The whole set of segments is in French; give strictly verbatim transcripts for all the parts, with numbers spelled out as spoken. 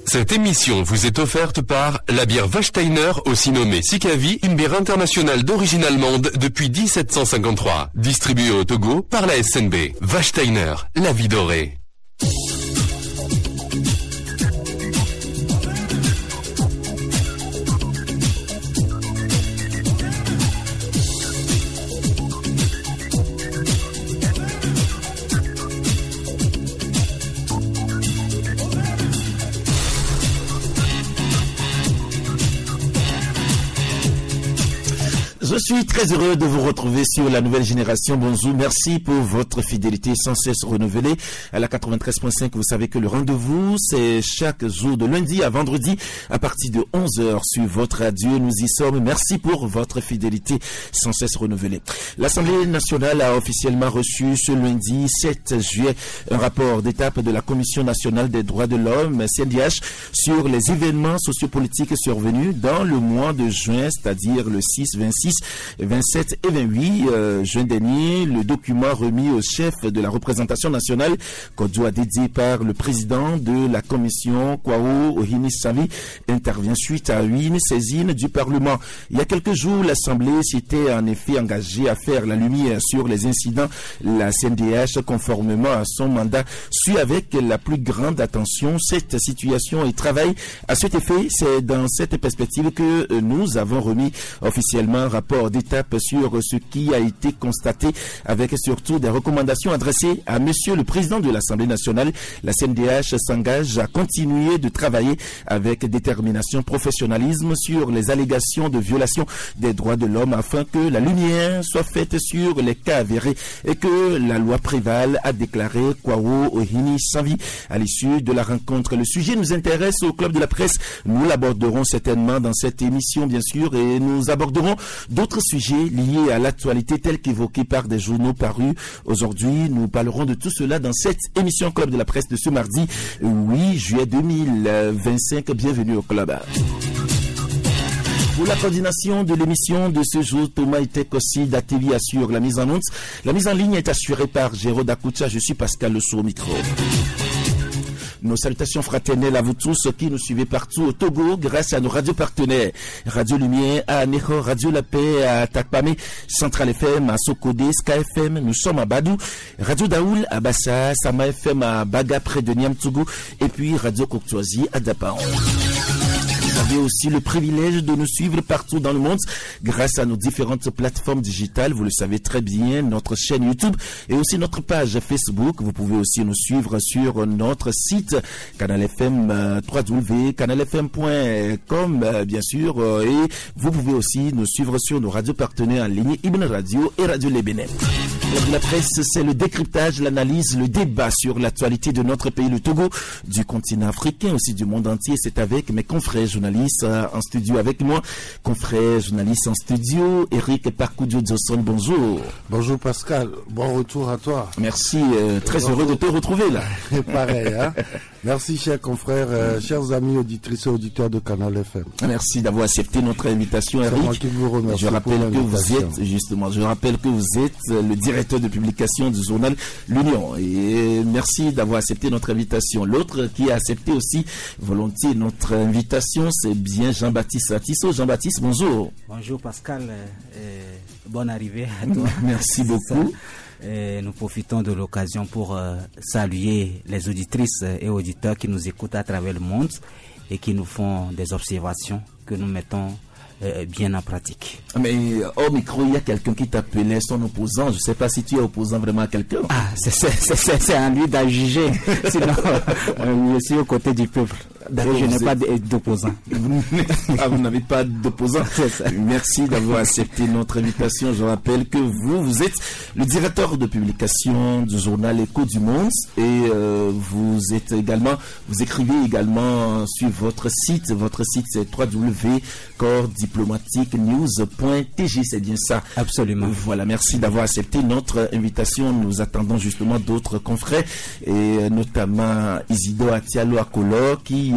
Cette émission vous est offerte par la bière Wachsteiner, aussi nommée Sikavi, une bière internationale d'origine allemande depuis dix-sept cent cinquante-trois. Distribuée au Togo par la S N B. Wachsteiner, la vie dorée. Je suis très heureux de vous retrouver sur la nouvelle génération. Bonjour, merci pour votre fidélité sans cesse renouvelée à la quatre-vingt-treize point cinq. Vous savez que le rendez-vous, c'est chaque jour de lundi à vendredi à partir de onze heures sur votre radio. Nous y sommes. Merci pour votre fidélité sans cesse renouvelée. L'Assemblée nationale a officiellement reçu ce lundi sept juillet un rapport d'étape de la Commission nationale des droits de l'homme, C N D H, sur les événements sociopolitiques survenus dans le mois de juin, c'est-à-dire le six, vingt-six, vingt-sept et vingt-huit euh, juin dernier. Le document remis au chef de la représentation nationale, Kodjoa dédié par le président de la commission, Kwao Ohini Savi, intervient suite à une saisine du Parlement. Il y a quelques jours, l'Assemblée s'était en effet engagée à faire la lumière sur les incidents. La C N D H, conformément à son mandat, suit avec la plus grande attention cette situation et travaille à cet effet. C'est dans cette perspective que nous avons remis officiellement un rapport d'étape sur ce qui a été constaté, avec surtout des recommandations adressées à Monsieur le Président de l'Assemblée nationale. La C N D H s'engage à continuer de travailler avec détermination, professionnalisme sur les allégations de violation des droits de l'homme afin que la lumière soit faite sur les cas avérés et que la loi prévale, a déclaré Kwao Ohini Savi à l'issue de la rencontre. Le sujet nous intéresse au Club de la Presse. Nous l'aborderons certainement dans cette émission, bien sûr, et nous aborderons d'autres sujets liés à l'actualité tels qu'évoqués par des journaux parus aujourd'hui. Nous parlerons de tout cela dans cette émission Club de la Presse de ce mardi huit juillet deux mille vingt-cinq. Bienvenue au club. Pour la coordination de l'émission de ce jour, Thomas Itekossi d'A T V assure la mise en onde. La mise en ligne est assurée par Jérôme Akoucha. Je suis Pascal Le Sourd au micro. Nos salutations fraternelles à vous tous qui nous suivez partout au Togo grâce à nos radios partenaires. Radio Lumière à Aného, Radio La Paix à Takpame, Central F M à Sokodé, Sky F M, nous sommes à Badou, Radio Daoul à Bassa, Sama F M à Baga près de Niamtougou et puis Radio Coctoisie à Dapaon. Vous avez aussi le privilège de nous suivre partout dans le monde grâce à nos différentes plateformes digitales. Vous le savez très bien, notre chaîne YouTube et aussi notre page Facebook. Vous pouvez aussi nous suivre sur notre site Canal F M trois W, canal f m point com bien sûr. Et vous pouvez aussi nous suivre sur nos radios partenaires en ligne, Ibn Radio et Radio Les Bénin. La presse, c'est le décryptage, l'analyse, le débat sur l'actualité de notre pays, le Togo, du continent africain, aussi du monde entier. C'est avec mes confrères journalistes en studio avec moi. Confrères journalistes en studio, Eric Parkoudio Djosson, bonjour. Bonjour Pascal, bon retour à toi. Merci, euh, très heureux de te retrouver là. Pareil, hein. Merci chers confrères, euh, chers amis auditrices et auditeurs de Canal F M. Merci d'avoir accepté notre invitation, Eric. C'est moi qui vous remercie. Je rappelle que vous êtes, justement, je rappelle que vous êtes le directeur de publication du journal L'Union. Et merci d'avoir accepté notre invitation. L'autre qui a accepté aussi volontiers notre invitation, c'est bien Jean-Baptiste Atisso. Jean-Baptiste, bonjour. Bonjour Pascal, euh, bonne arrivée à toi. Merci beaucoup. Et nous profitons de l'occasion pour euh, saluer les auditrices et auditeurs qui nous écoutent à travers le monde et qui nous font des observations que nous mettons euh, bien en pratique. Mais au micro, il y a quelqu'un qui t'appelait son opposant. Je ne sais pas si tu es opposant vraiment à quelqu'un. Ah, c'est, c'est, c'est, c'est à lui d'à juger. Sinon, euh, je suis aux côtés du peuple. Je n'ai pas d'opposant. Ah, vous n'avez pas d'opposant. Merci d'avoir accepté notre invitation. Je rappelle que vous, vous êtes le directeur de publication du journal Écho du Monde et euh, vous êtes également, vous écrivez également sur votre site. Votre site c'est w w w point corps diplomatique news point t g, c'est bien ça? Absolument. Voilà, merci d'avoir accepté notre invitation. Nous attendons justement d'autres confrères et notamment Isidore Atialo Akolo qui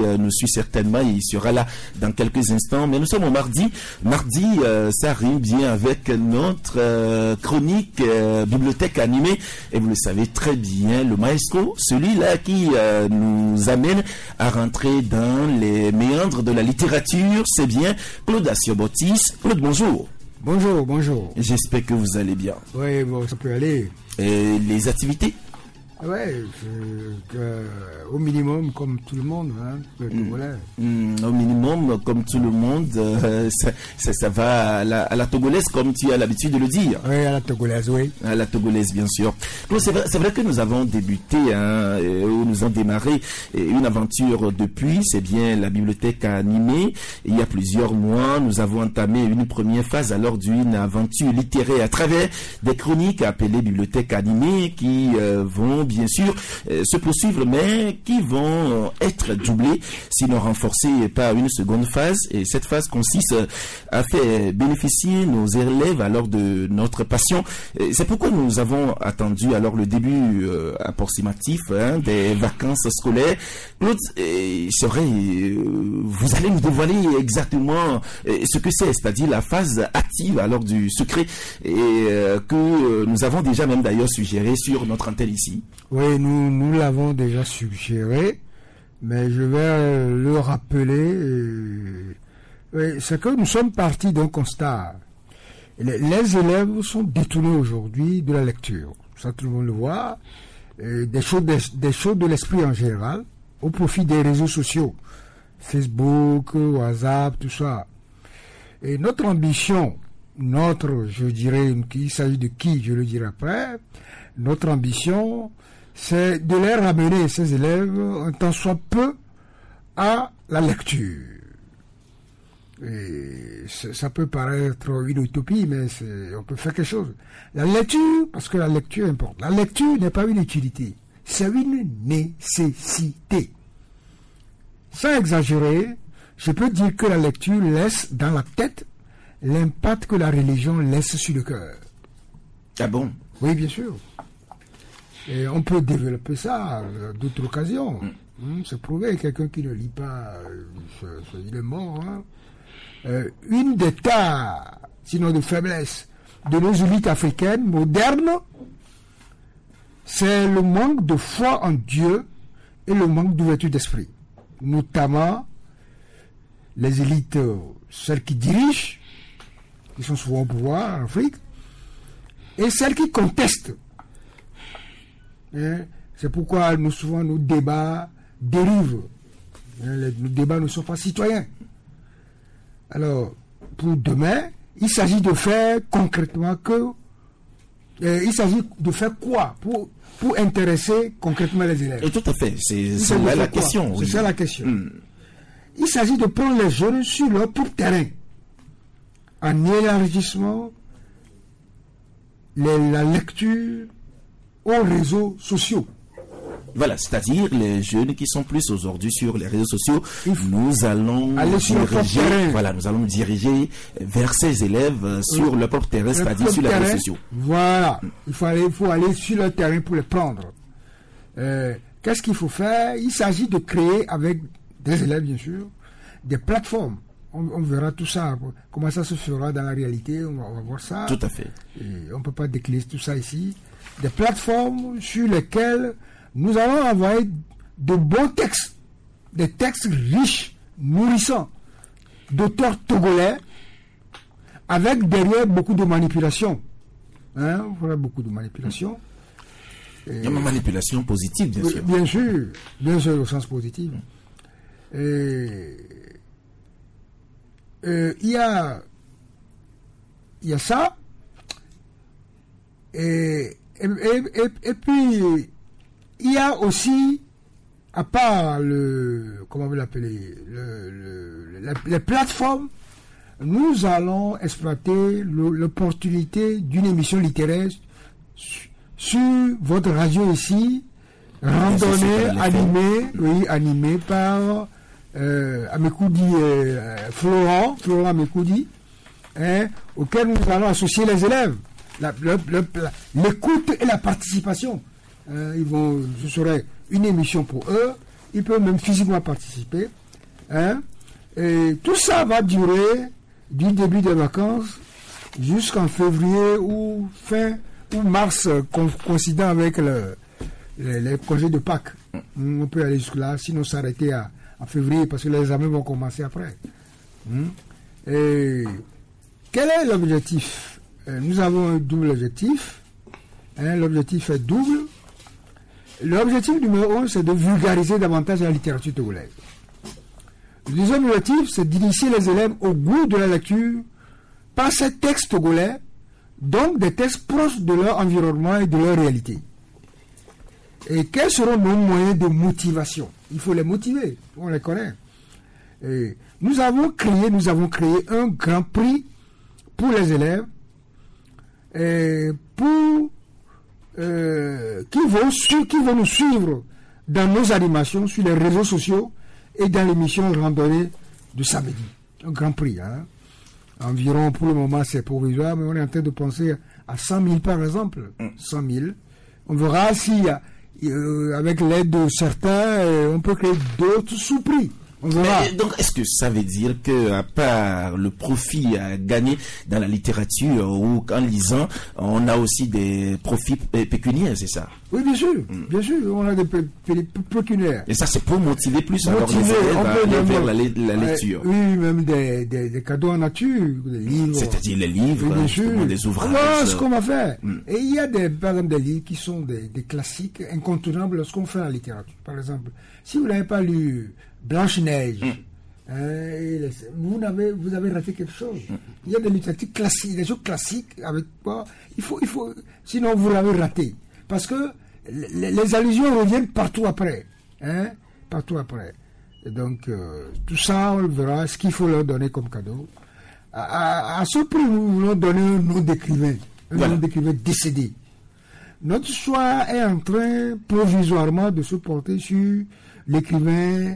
euh, nous suit certainement et il sera là dans quelques instants. Mais nous sommes au mardi. Mardi, euh, ça rime bien avec notre euh, chronique euh, bibliothèque animée. Et vous le savez très bien, le maestro, celui-là qui euh, nous amène à rentrer dans les méandres de la littérature, c'est bien Claude Assiobotis. Claude, bonjour. Bonjour, bonjour. J'espère que vous allez bien. Oui, bon, ça peut aller. Et les activités? Ouais, euh, euh, au minimum, comme tout le monde, hein, le Togolais. Mmh, mmh, au minimum, comme tout le monde, euh, ça, ça, ça va à la, à la togolaise, comme tu as l'habitude de le dire. Oui, à la togolaise, oui. À la togolaise, bien sûr. Bon, c'est vrai, c'est vrai que nous avons débuté, hein, ou nous avons démarré une aventure depuis, c'est bien la bibliothèque animée. Il y a plusieurs mois, nous avons entamé une première phase alors d'une aventure littéraire à travers des chroniques appelées bibliothèque animée qui euh, vont bien sûr euh, se poursuivre, mais qui vont euh, être doublés, sinon renforcés par une seconde phase. Et cette phase consiste à faire bénéficier nos élèves alors de notre passion. Et c'est pourquoi nous avons attendu alors le début euh, approximatif hein, des vacances scolaires. L'autre euh, serait, euh, vous allez nous dévoiler exactement euh, ce que c'est, c'est-à-dire la phase active alors du secret et euh, que euh, nous avons déjà même d'ailleurs suggéré sur notre antenne ici. Oui, nous, nous l'avons déjà suggéré, mais je vais euh, le rappeler. Euh, oui, c'est que nous sommes partis d'un constat. Les, les élèves sont détournés aujourd'hui de la lecture. Ça, tout le monde le voit. Euh, des choses, des, des choses de l'esprit en général, au profit des réseaux sociaux. Facebook, WhatsApp, tout ça. Et notre ambition, notre, je dirais, il s'agit de qui, je le dirai après, notre ambition, c'est de les ramener, ces élèves, un tant soit peu, à la lecture. Et ça peut paraître une utopie, mais on peut faire quelque chose. La lecture, parce que la lecture importe. La lecture n'est pas une utilité, c'est une nécessité. Sans exagérer, je peux dire que la lecture laisse dans la tête l'impact que la religion laisse sur le cœur. Ah bon? Oui, bien sûr. Et on peut développer ça à d'autres occasions. Mm. Hum, c'est prouvé, quelqu'un qui ne lit pas, euh, il est mort. Hein. Euh, une des tares, sinon de faiblesse, de nos élites africaines modernes, c'est le manque de foi en Dieu et le manque d'ouverture d'esprit. Notamment les élites, celles qui dirigent, qui sont souvent au pouvoir en Afrique, et celles qui contestent. Hein? C'est pourquoi nous, souvent nos débats dérivent. Hein? Les, nos débats ne sont pas citoyens. Alors, pour demain, il s'agit de faire concrètement que... Euh, il s'agit de faire quoi pour, pour intéresser concrètement les élèves? Et tout à fait, c'est ça la, la question. C'est oui. ça la question. Mm. Il s'agit de prendre les jeunes sur leur propre terrain, en élargissement, les, la lecture aux réseaux sociaux. Voilà, c'est-à-dire les jeunes qui sont plus aujourd'hui sur les réseaux sociaux, nous allons aller sur diriger, leur propre terrain. Voilà, nous allons nous diriger vers ces élèves sur oui. leur propre terrain, c'est-à-dire sur les terrain, réseaux sociaux. Voilà, mm. il faut aller, il faut aller sur leur terrain pour les prendre. Euh, qu'est-ce qu'il faut faire? Il s'agit de créer avec des élèves, bien sûr, des plateformes. On, on verra tout ça, comment ça se fera dans la réalité, on va, on va voir ça. Tout à fait. Et on ne peut pas décliner tout ça ici. Des plateformes sur lesquelles nous allons envoyer de bons textes, des textes riches, nourrissants, d'auteurs togolais, avec derrière beaucoup de manipulation. Hein, voilà, beaucoup de manipulation. Et il y a une manipulation positive, bien sûr. Bien sûr, bien sûr, au sens positif. Et, et, il y a, il y a ça. Et, et, et, et puis, il y a aussi, à part le, comment vous l'appelez, le, le, les, les plateformes, nous allons exploiter l'opportunité d'une émission littéraire sur, sur votre radio ici, randonnée, animée, oui, animée par euh, Amekoudi, euh, Florent, Florent Amekoudi, hein, auquel nous allons associer les élèves, l'écoute et la participation. Euh, ils vont, ce serait une émission pour eux il peut même physiquement participer. Hein, et tout ça va durer du début des vacances jusqu'en février ou fin ou mars, coïncidant avec le, les, les congés de Pâques. On peut aller jusque-là, sinon s'arrêter à, à février parce que les examens vont commencer après. Et quel est l'objectif? Nous avons un double objectif. Hein, l'objectif est double. L'objectif numéro un, c'est de vulgariser davantage la littérature togolaise. Le deuxième objectif, c'est d'initier les élèves au goût de la lecture par ces textes togolais, donc des textes proches de leur environnement et de leur réalité. Et quels seront nos moyens de motivation? Il faut les motiver, on les connaît. Et nous avons créé, nous avons créé un grand prix pour les élèves, et pour euh, qui vont su, qui vont nous suivre dans nos animations sur les réseaux sociaux et dans l'émission randonnée de samedi. Un grand prix, hein. Environ, pour le moment, c'est provisoire, mais on est en train de penser à cent mille par exemple. cent mille. On verra si, euh, avec l'aide de certains, euh, on peut créer d'autres sous-prix. Mais, donc, est-ce que ça veut dire que, à part le profit à gagner dans la littérature ou en lisant, on a aussi des profits pécuniaires, c'est ça? Oui, bien sûr, mm. bien sûr, on a des pécuniaires. Et ça, c'est pour motiver plus alors les élèves à aller vers la, la lecture. Euh, oui, même des, des, des cadeaux en nature, des livres. C'est-à-dire les livres, oui, bien sûr. Des ouvrages. Voilà ce qu'on va faire. Mm. Et il y a des, par exemple, des livres qui sont des, des classiques incontournables lorsqu'on fait la littérature. Par exemple, si vous n'avez pas lu Blanche-Neige, mm. euh, vous, avez, vous avez raté quelque chose. Mm. Il y a des littératures classiques, des choses classiques avec quoi il faut, il faut, sinon vous l'avez raté. Parce que les, les allusions reviennent partout après. Hein, partout après. Et donc, euh, tout ça, on verra ce qu'il faut leur donner comme cadeau. À, à, à ce prix, nous voulons donner un nom d'écrivain, un voilà. nom d'écrivain décédé. Notre choix est en train provisoirement de se porter sur l'écrivain.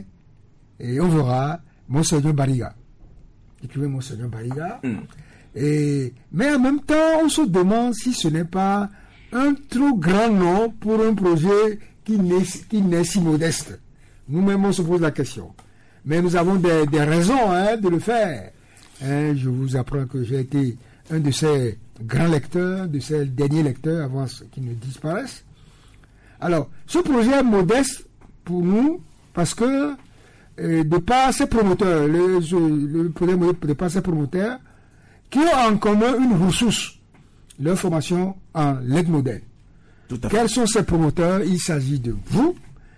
Et on verra Monseigneur Bariga. L'écrivain Monseigneur Bariga. Mm. Et, mais en même temps, on se demande si ce n'est pas un trop grand nom pour un projet qui n'est, qui n'est si modeste. Nous-mêmes, on se pose la question. Mais nous avons des, des raisons hein, de le faire. Hein, je vous apprends que j'ai été un de ces grands lecteurs, de ces derniers lecteurs avant qu'ils ne disparaissent. Alors, ce projet est modeste pour nous parce que Et de par ces promoteurs, le, le projet de par ces promoteurs, qui ont en commun une ressource, leur formation en lettres modernes. Quels sont ces promoteurs? Il s'agit de vous,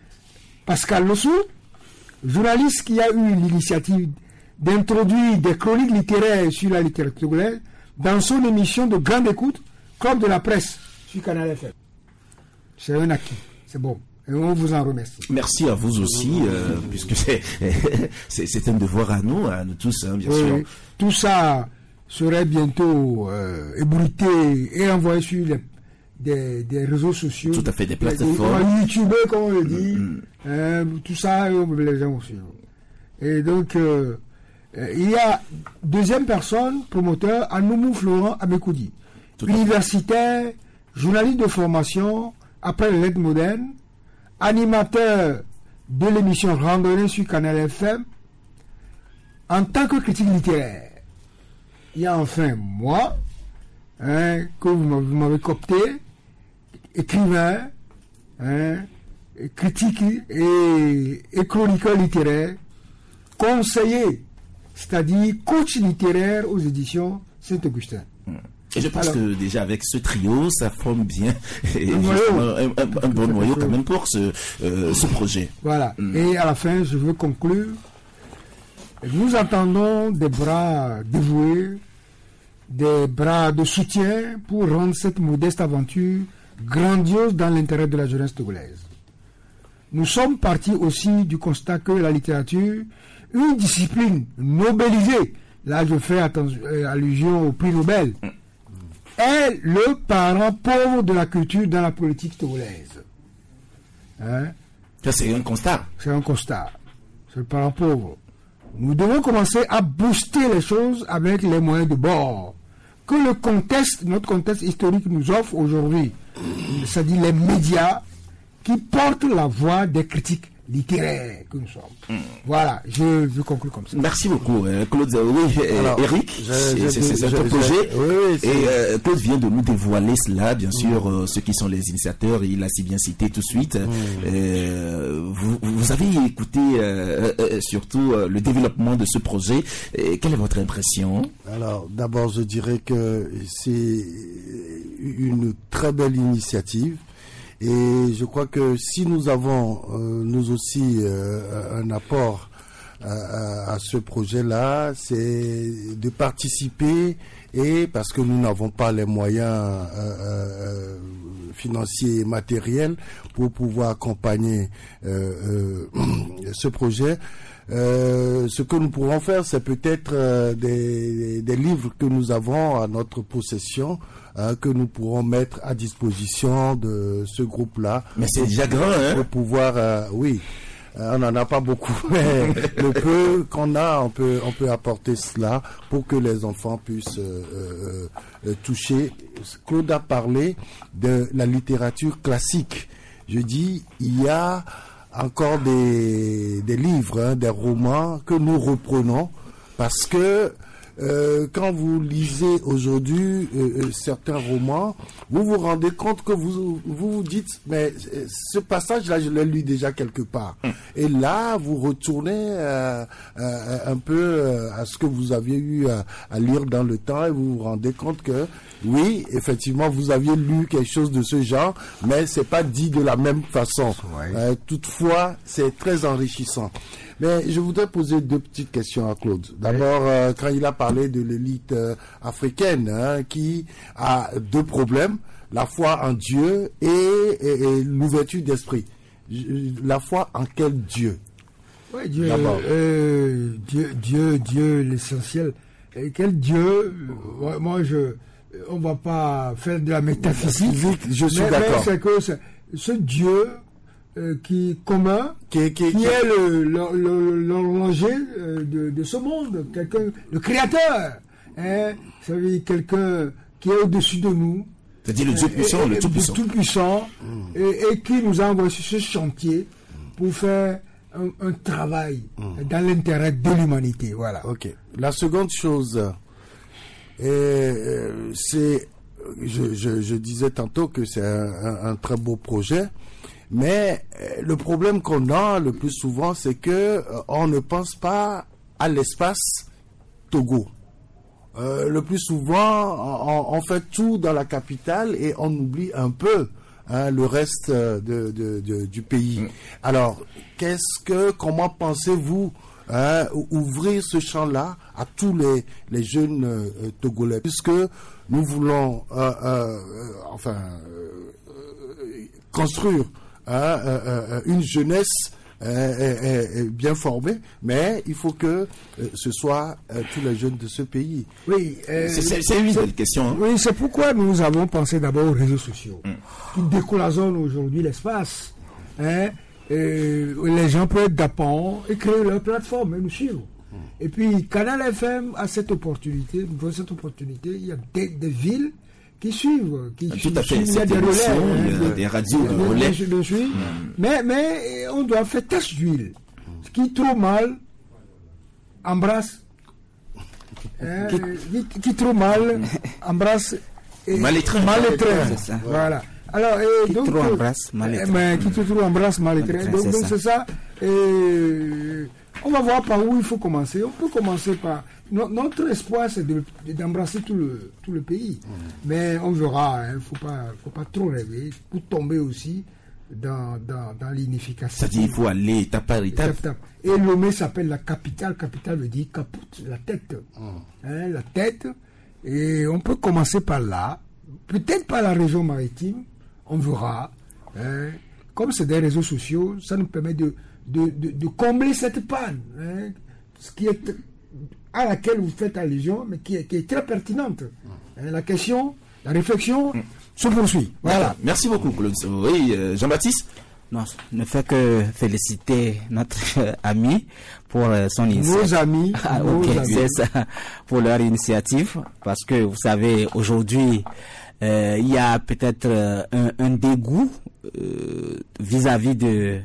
Pascal Lossou, journaliste qui a eu l'initiative d'introduire des chroniques littéraires sur la littérature togolaise dans son émission de grande écoute, Club de la presse, sur Canal F M. C'est un acquis, c'est bon. Et on vous en remercie. Merci à vous aussi, euh, puisque c'est, c'est, c'est un devoir à nous, à nous tous, hein, bien oui, sûr. Tout ça serait bientôt euh, ébruité et envoyé sur les, des, des réseaux sociaux. Tout à fait, des plateformes. YouTube, comme on le dit. Mm-hmm. euh, tout ça, les gens aussi. Et donc, euh, il y a deuxième personne, promoteur, Anoumou Florent Abekoudi. Universitaire, journaliste de formation, après les lettres modernes, animateur de l'émission Randonnée sur Canal F M en tant que critique littéraire. Il y a enfin moi, hein, que vous m'avez coopté, écrivain, hein, critique et, et chroniqueur littéraire, conseiller, c'est-à-dire coach littéraire aux éditions Saint-Augustin. Et je pense Alors, que déjà avec ce trio, ça forme bien et un, un, un bon noyau quand même pour ce, euh, ce projet. Voilà. Mm. Et à la fin, je veux conclure. Nous attendons des bras dévoués, des bras de soutien pour rendre cette modeste aventure grandiose dans l'intérêt de la jeunesse togolaise. Nous sommes partis aussi du constat que la littérature, une discipline nobelisée, là je fais attention, euh, allusion au prix Nobel, mm. est le parent pauvre de la culture dans la politique togolaise. Hein? Ça, c'est un constat. C'est un constat. C'est le parent pauvre. Nous devons commencer à booster les choses avec les moyens de bord que le contexte, notre contexte historique nous offre aujourd'hui. C'est-à-dire les médias qui portent la voix des critiques littéraires que nous sommes. Mmh. Voilà, je, je conclue comme ça. Merci beaucoup, euh, Claude. Oui, euh, Eric, c'est un projet. Oui, oui, et euh, Claude vient de nous dévoiler cela, bien sûr, mmh. euh, ceux qui sont les initiateurs, il a si bien cité tout de suite. Mmh. Euh, vous, vous avez écouté euh, euh, surtout euh, le développement de ce projet. Euh, quelle est votre impression? Alors, d'abord, je dirais que c'est une très belle initiative. Et je crois que si nous avons, euh, nous aussi, euh, un apport à, à ce projet-là, c'est de participer, et parce que nous n'avons pas les moyens euh, euh, financiers et matériels pour pouvoir accompagner euh, euh, ce projet, Euh, ce que nous pourrons faire, c'est peut-être euh, des, des livres que nous avons à notre possession, hein, que nous pourrons mettre à disposition de ce groupe-là. Mais c'est déjà grand, hein? Pour pouvoir, euh, oui, euh, on n'en a pas beaucoup, mais le peu qu'on a, on peut, on peut apporter cela pour que les enfants puissent euh, euh, euh, toucher. Claude a parlé de la littérature classique. Je dis, il y a encore des, des livres, hein, des romans que nous reprenons parce que euh, quand vous lisez aujourd'hui euh, certains romans, vous vous rendez compte que vous vous, vous dites mais ce passage-là je l'ai lu déjà quelque part. Mmh. Et là vous retournez euh, euh, un peu euh, à ce que vous aviez eu à, à lire dans le temps et vous vous rendez compte que oui, effectivement, vous aviez lu quelque chose de ce genre, mais c'est pas dit de la même façon. Ouais. Euh, toutefois, c'est très enrichissant. Mais je voudrais poser deux petites questions à Claude. D'abord, euh, quand il a parlé de l'élite euh, africaine, hein, qui a deux problèmes, la foi en Dieu et, et, et l'ouverture d'esprit. La foi en quel Dieu? Oui, Dieu, euh, Dieu, Dieu, Dieu, l'essentiel. Et quel Dieu? euh, Moi, je... On va pas faire de la métaphysique. Je suis mais, d'accord. Mais c'est que c'est, ce Dieu euh, qui est commun, qui, qui, qui, qui est le, le, le, l'horloger de, de ce monde, quelqu'un, le créateur. Hein, ça veut dire quelqu'un qui est au-dessus de nous. C'est-à-dire le Dieu puissant, et, le tout puissant. Le tout puissant, mmh. et, et qui nous a envoyé sur ce chantier pour faire un, un travail mmh. dans l'intérêt de l'humanité. Voilà. Ok. La seconde chose. Et euh, c'est, je, je, je disais tantôt que c'est un, un, un très beau projet, mais euh, le problème qu'on a le plus souvent, c'est que euh, on ne pense pas à l'espace Togo. Euh, le plus souvent, on, on fait tout dans la capitale et on oublie un peu hein, le reste de, de, de, du pays. Mmh. Alors, qu'est-ce que, comment pensez-vous Hein, ouvrir ce champ-là à tous les, les jeunes euh, Togolais, puisque nous voulons euh, euh, enfin euh, construire hein, euh, euh, une jeunesse euh, euh, bien formée, mais il faut que euh, ce soit euh, tous les jeunes de ce pays. Oui, euh, c'est, c'est une belle question. Hein. Oui, c'est pourquoi nous avons pensé d'abord aux réseaux sociaux, mm. qui décloisonnent aujourd'hui l'espace. Hein, Et les gens peuvent être d'apport et créer leur plateforme et nous suivre. Mmh. Et puis Canal F M a cette opportunité, nous cette opportunité, il y a des, des villes qui suivent, qui ah, suivent, tout à fait. Il y a des relais, hein, il y a des radios de relais. De, de, de mmh. mais, mais on doit faire tâche d'huile. Ce qui trop mal embrasse, hein, qui, qui trop mal embrasse et mal étreint. Mal étreint. Voilà. Alors, et qui donc, trop embrasse mal étreint. Mais qui trop embrasse mal étreint. Donc, donc c'est ça. Et on va voir par où il faut commencer. On peut commencer par... No, notre espoir, c'est de, d'embrasser tout le, tout le pays. Mmh. Mais on verra. Il hein, ne faut pas, faut pas trop rêver pour tomber aussi dans, dans, dans l'inefficacité. C'est-à-dire qu'il faut aller étape par étape. étape, étape. Et Lomé s'appelle la capitale. Capitale veut dire caput, la tête. Mmh. Hein, la tête. Et on peut commencer par là. Peut-être par la région maritime. On verra. Hein. Comme c'est des réseaux sociaux, ça nous permet de, de, de, de combler cette panne, hein, ce qui est, à laquelle vous faites allusion, mais qui est, qui est très pertinente. Hein, la question, la réflexion mmh. se poursuit. Voilà. Merci beaucoup, Claude. Oui, euh, Jean-Baptiste? Non, ne fait que féliciter notre euh, ami pour euh, son initiative. Nos amis, ah, nos okay, amis. C'est ça, pour leur initiative, parce que vous savez, aujourd'hui, euh, il y a peut-être euh, un, un dégoût euh, vis-à-vis de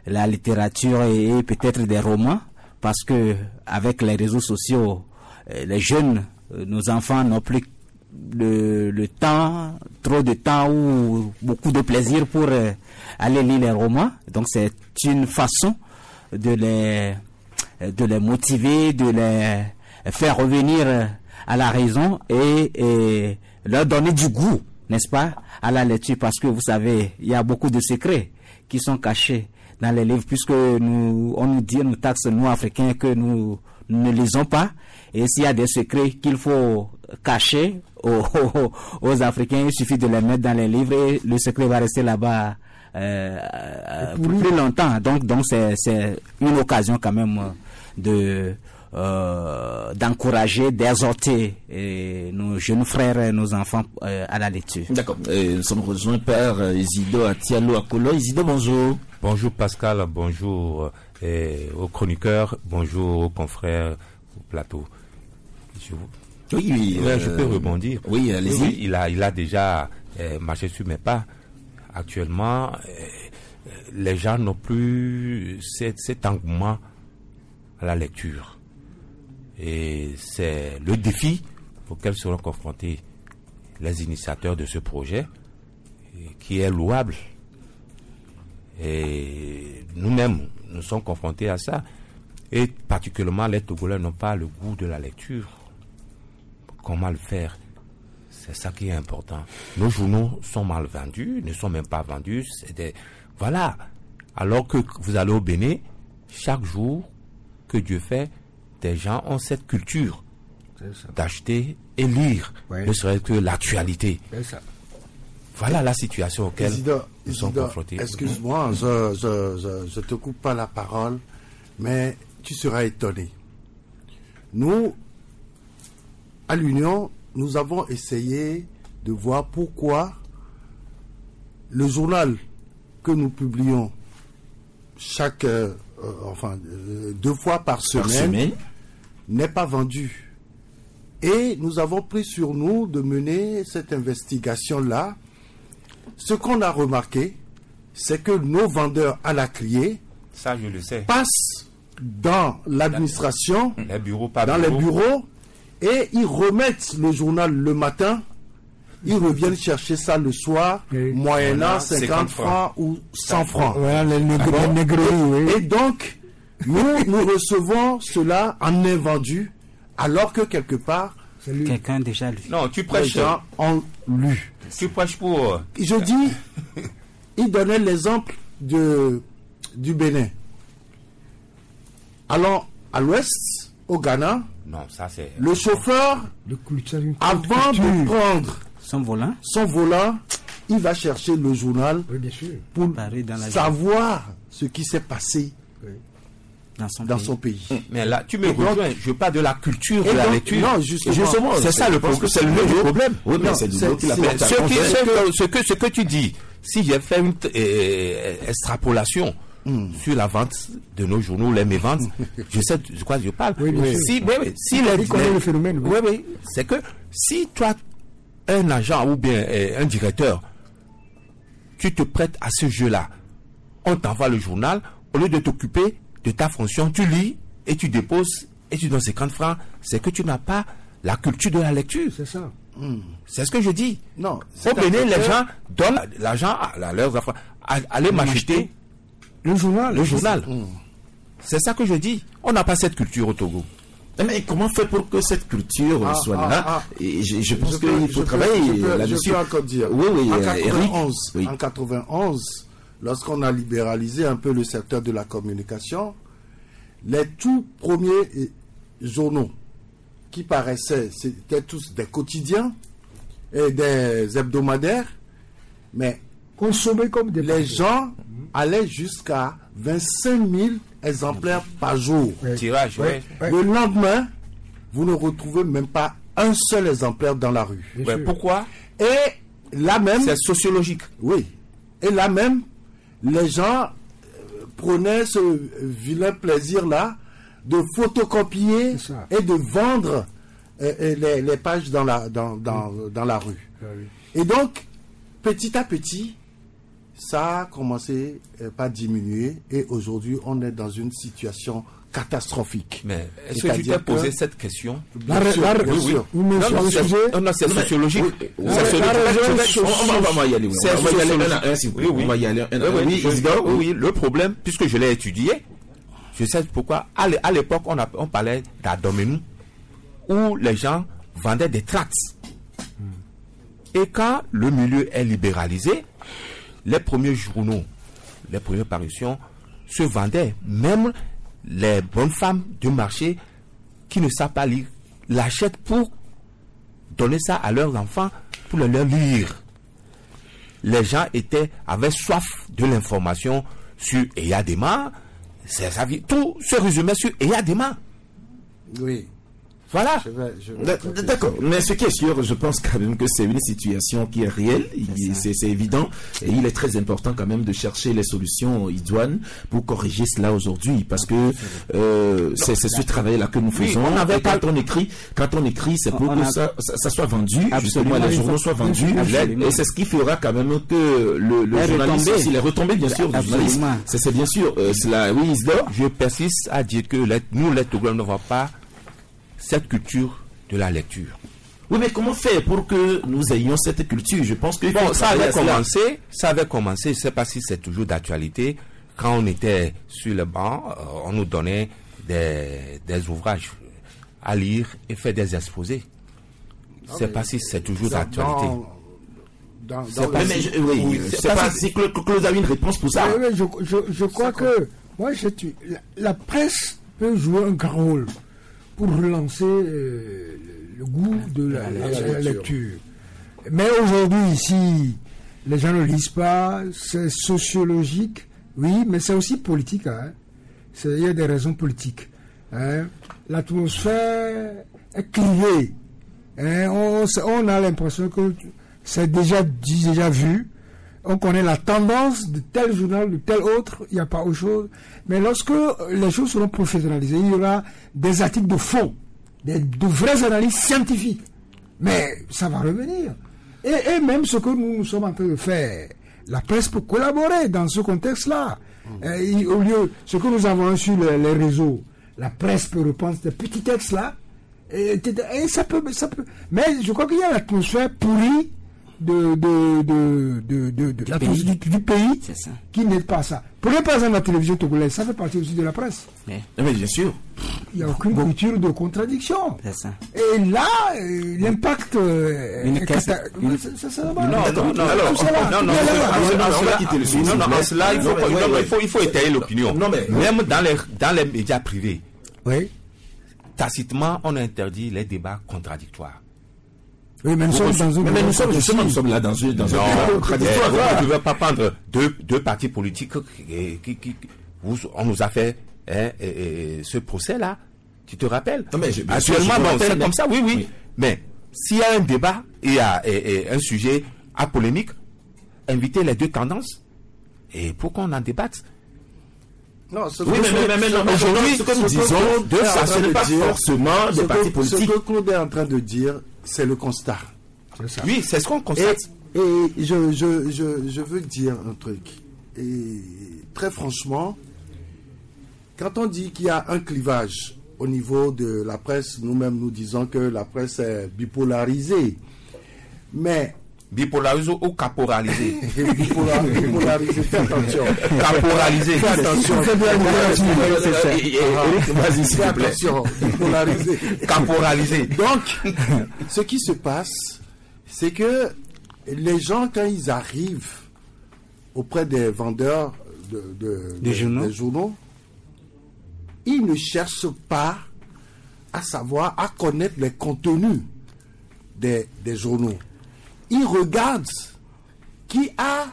la littérature et, et peut-être des romans, parce que avec les réseaux sociaux, les jeunes, nos enfants n'ont plus le, le temps, trop de temps ou beaucoup de plaisir pour euh, aller lire les romans. Donc c'est une façon de les, de les motiver, de les faire revenir à la raison et, et leur donner du goût, n'est-ce pas, à la lecture, parce que vous savez, il y a beaucoup de secrets qui sont cachés dans les livres, puisque nous, on nous dit, nous taxe, nous Africains, que nous ne lisons pas. Et s'il y a des secrets qu'il faut cacher aux, aux, aux Africains, il suffit de les mettre dans les livres et le secret va rester là-bas euh, pour plus longtemps. Donc, donc c'est, c'est une occasion quand même de euh, d'encourager, d'exhorter euh, nos jeunes frères et nos enfants euh, à la lecture. D'accord. Et nous sommes rejoints par euh, Isido Atialo Akolo. Isido, bonjour. Bonjour Pascal, bonjour euh, aux chroniqueurs, bonjour aux confrères au plateau. Je, oui, oui ouais, euh, je peux rebondir. Oui, allez-y. Oui, il a, il a déjà euh, marché sur mes pas. Actuellement, euh, les gens n'ont plus cet, cet engouement à la lecture. Et c'est le défi auquel seront confrontés les initiateurs de ce projet, qui est louable. Et nous-mêmes, nous sommes confrontés à ça. Et particulièrement, les Togolais n'ont pas le goût de la lecture. Comment le faire? C'est ça qui est important. Nos journaux sont mal vendus, ne sont même pas vendus. C'est des... Voilà. Alors que vous allez au Bénin, chaque jour que Dieu fait, des gens ont cette culture d'acheter et lire, oui. Ne serait-ce que l'actualité. Voilà la situation auquel Isidore, nous sommes Isidore, confrontés. Excuse-moi, je, je, je, je te coupe pas la parole, mais tu seras étonné. Nous, à l'Union, nous avons essayé de voir pourquoi le journal que nous publions chaque, euh, enfin, euh, deux fois par semaine, par semaine n'est pas vendu. Et nous avons pris sur nous de mener cette investigation-là. Ce qu'on a remarqué, c'est que nos vendeurs à la criée ça, je le sais. passent dans l'administration, les bureaux, pas dans bureau. les bureaux, et ils remettent le journal le matin, ils reviennent chercher ça le soir, oui. moyennant cinquante francs ou cent francs. Voilà, les négreries, oui. Et donc, nous, nous recevons cela en invendu, alors que quelque part, quelqu'un déjà lu. Non, tu prêches. Les gens ont lu. Tu prêches pour. Je dis, il donnait l'exemple de, du Bénin. Allons à l'ouest, au Ghana. Non, ça c'est. Le chauffeur, le culture, avant de prendre son volant, son volant, il va chercher le journal oui, bien sûr. pour dans la savoir vie. Ce qui s'est passé oui. dans, son, dans pays. son pays. Mais là, tu me rejoins. Je parle de la culture de la donc, lecture. Non, justement. justement c'est ça le problème. C'est le du problème. Oui, mais c'est, c'est, c'est, c'est ce, qui, ce, ce, que, ce que tu dis, si j'ai fait une euh, extrapolation mm. sur la vente de nos journaux, les méventes, je sais de quoi je parle. Oui, oui, si, oui, oui, si les, les, le phénomène. Oui, oui. C'est que si toi, un agent ou bien euh, un directeur, tu te prêtes à ce jeu-là, on t'envoie le journal, au lieu de t'occuper de ta fonction, tu lis et tu déposes et tu donnes cinquante francs, c'est que tu n'as pas la culture de la lecture. C'est ça. Mm. C'est ce que je dis. Non. Au Bénin, les gens donnent l'argent à, à leurs enfants. Allez m'acheter le journal. Le journal. Mm. C'est ça que je dis. On n'a pas cette culture au Togo. Mais comment faire pour que cette culture ah, soit ah, là ah, Et je, je pense qu'il faut je travailler peux, là-dessus. Je peux encore dire. Oui, oui, en, euh, quatre-vingt-onze, Eric, oui. en quatre-vingt-onze, lorsqu'on a libéralisé un peu le secteur de la communication, les tout premiers journaux qui paraissaient, c'était tous des quotidiens et des hebdomadaires, mais consommés comme des les gens mmh. allaient jusqu'à vingt-cinq mille exemplaires par jour. Ouais. Tirage, ouais. Ouais. Le lendemain, vous ne retrouvez même pas un seul exemplaire dans la rue. Ouais, pourquoi? Et là même... C'est sociologique. Oui. Et là même, les gens euh, prenaient ce vilain plaisir-là de photocopier et de vendre euh, les, les pages dans la, dans, dans, oui. dans la rue. Ah, oui. Et donc, petit à petit, ça a commencé euh, par diminuer et aujourd'hui on est dans une situation catastrophique. Mais est-ce que tu t'es posé que... cette question? Bien la, sûr, la, bien oui, sûr. Oui. Non, non, c'est, non, c'est sociologique. Oui, oui, c'est sociologique. On va y aller. On va y aller. Oui, oui, le problème, puisque je l'ai étudié, je sais pourquoi. À l'époque, on, a, on parlait d'Adomenu, où les gens vendaient des tracts. Et quand le milieu est libéralisé, les premiers journaux, les premières parutions se vendaient. Même les bonnes femmes du marché qui ne savent pas lire l'achètent pour donner ça à leurs enfants, pour les leur lire. Les gens étaient, avaient soif de l'information sur Eyadema. Tout se résumait sur Eyadema. Oui. Voilà. Je vais, je vais D'accord. Mais ce qui est sûr, je pense quand même que c'est une situation qui est réelle. C'est, c'est évident. Et il est très important quand même de chercher les solutions idoines pour corriger cela aujourd'hui. Parce que euh, c'est, c'est ce travail-là que nous faisons. Oui, on avait pas... Quand on écrit, quand on écrit, c'est pour on que a... ça, ça, ça soit vendu. Absolument. Justement, les journaux soient vendus. Absolument. Et c'est ce qui fera quand même que le, le journaliste aussi, les retombées, bien sûr, du journaliste. C'est, c'est bien sûr. Euh, cela, oui, je persiste à dire que les, nous, les Togolais, ne voient pas cette culture de la lecture. Oui, mais comment faire pour que nous ayons cette culture? Je pense que bon, ça avait commencé, ça avait commencé, je ne sais pas si c'est toujours d'actualité. Quand on était sur le banc, euh, on nous donnait des, des ouvrages à lire et faire des exposés. Je ne sais pas si c'est toujours d'actualité. Dans, dans pas mais si, je, oui, oui, c'est, c'est pas, pas si, si Claude a une réponse pour ça. Oui, oui, je, je, je crois que moi, je, la, la presse peut jouer un grand rôle pour relancer euh, le goût de la, la, la, la lecture. Mais aujourd'hui, ici, les gens ne lisent pas, c'est sociologique, oui, mais c'est aussi politique. Hein. C'est, il y a des raisons politiques. Hein. L'atmosphère est clivée. Hein. On, on a l'impression que c'est déjà dit, déjà vu. On connaît la tendance de tel journal, de tel autre, il n'y a pas autre chose. Mais lorsque les choses seront professionnalisées, il y aura des articles de fond, des, de vraies analyses scientifiques. Mais ça va revenir. Et, et même ce que nous, nous sommes en train de faire, la presse peut collaborer dans ce contexte-là. Mmh. Et, au lieu, ce que nous avons sur les, les réseaux, la presse peut reprendre ces petits textes-là, et, et ça peut, ça peut. Mais je crois qu'il y a l'atmosphère pourrie de, de, de, de, de, de, du, la pays. Du, du pays qui n'est pas ça. Prenez par exemple la télévision togolaise, ça fait partie aussi de la presse. Mais, mais bien sûr. Il n'y a aucune bon. culture de contradiction. C'est ça. Et là, euh, l'impact... Euh, une caisse... cata... une... c'est, c'est, c'est non, non, non, non, alors, non, non, on va quitter le sujet. Non, non, en cela, il faut, ouais, ouais, il faut, il faut étayer l'opinion. Non, mais, même dans les, dans les médias privés, oui. tacitement, on interdit les débats contradictoires. Oui, mais nous sommes dans une... Mais, mais nous sommes justement, nous sommes là dans une... Dans non, un contradictoire. Vous ne pouvez pas prendre deux, deux partis politiques qui, qui, qui, vous, on nous a fait hein, et, et, ce procès-là. Tu te rappelles? Non, mais je, actuellement, bon, c'est comme ça, oui, oui, oui. Mais s'il y a un débat et, et, et un sujet à polémique, invitez les deux tendances et pour qu'on en débatte. Non, ce oui, mais, mais, mais, mais non, aujourd'hui, ce que nous disons, de ça, ce n'est pas forcément des partis politiques. Ce que Claude est en train de dire, c'est le constat. C'est ça. Oui, c'est ce qu'on constate. Et, et je, je, je, je veux dire un truc. Et très franchement, quand on dit qu'il y a un clivage au niveau de la presse, nous-mêmes nous disons que la presse est bipolarisée. Mais... Bipolarisé ou caporalisé? Bipolarisé, fais attention. Caporalisé, fais attention. Vas-y, s'il te plaît. Attention, bipolarisé. Caporalisé. Donc, ce qui se passe, c'est que les gens, quand ils arrivent auprès des vendeurs de, de, des, de, journaux. des journaux, ils ne cherchent pas à savoir, à connaître les contenus des, des journaux. Ils regardent qui a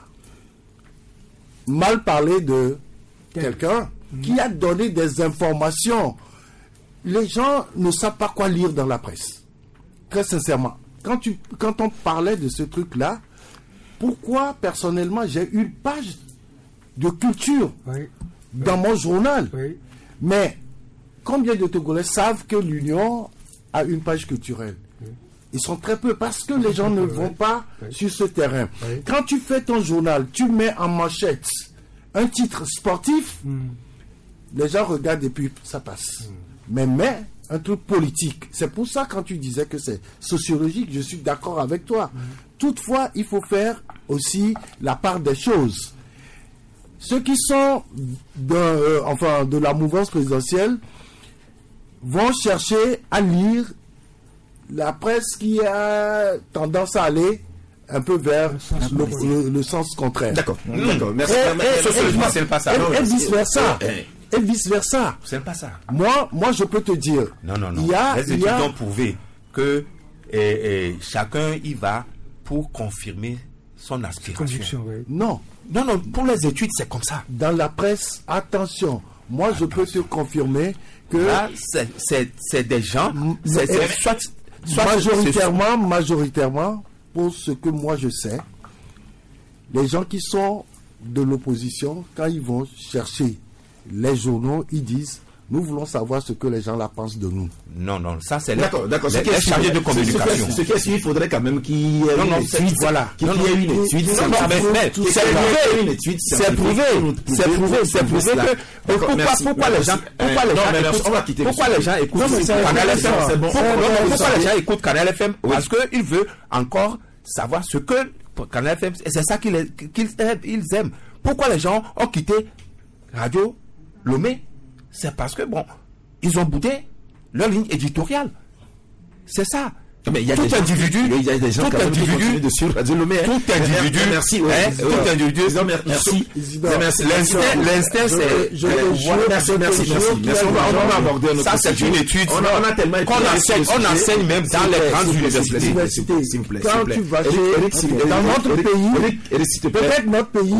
mal parlé de quelqu'un, mmh. qui a donné des informations. Les gens ne savent pas quoi lire dans la presse. Très sincèrement. Quand, tu, quand on parlait de ce truc-là, pourquoi personnellement j'ai une page de culture oui. dans oui. mon journal? Oui. Mais combien de Togolais savent que l'Union a une page culturelle? Oui. Ils sont très peu parce que les gens ne vont pas oui. sur ce terrain. Oui. Quand tu fais ton journal, tu mets en manchette un titre sportif, mm. les gens regardent et puis ça passe. Mm. Mais mais un truc politique. C'est pour ça quand tu disais que c'est sociologique, je suis d'accord avec toi. Mm. Toutefois, il faut faire aussi la part des choses. Ceux qui sont de, euh, enfin, de la mouvance présidentielle vont chercher à lire la presse qui a tendance à aller un peu vers le, le, le, le sens contraire. D'accord. Mmh. D'accord. Merci. C'est pas ça. Et vice versa. Et vice versa. C'est pas ça. Moi, moi, je peux te dire. Non, non, non. Il y a, les études il y a... ont prouvé que et, et, chacun y va pour confirmer son aspiration. Oui. Non. Non, non. Pour les études, c'est comme ça. Dans la presse, attention. Moi, attention. Je peux te confirmer que là, c'est des gens. C'est soit, soit majoritairement, majoritairement. Pour ce que moi je sais, les gens qui sont de l'opposition, quand ils vont chercher les journaux, ils disent nous voulons savoir ce que les gens là pensent de nous. Non, non, ça c'est d'accord, d'accord. Ce qui est chargé de communication. Ce qui est suivi, il faudrait quand même qu'il y ait une étude. Voilà, qu'il y ait une étude. C'est prouvé, c'est prouvé, c'est prouvé, c'est prouvé que pourquoi les gens, pourquoi les gens, pourquoi les gens écoutent Canal F M, pourquoi les gens écoutent Canal F M, parce que ils veulent encore savoir ce que Canal F M, et c'est ça qu'ils aiment. Pourquoi les gens ont quitté Radio Lomé? C'est parce que, bon, ils ont boudé leur ligne éditoriale. C'est ça. Mais il y a tout des individu, gens, il y a des gens tout qui individu, de suivre Radio Lomé. Tout individu, merci, ouais, hein, tout ouais. individu, merci, merci. L'instinct, c'est, je te merci, merci, merci. On va aborder notre ça, c'est une étude. On a tellement qu'on enseigne, on enseigne même dans les grandes universités. S'il vous plaît, quand tu vas dans notre pays, peut-être notre pays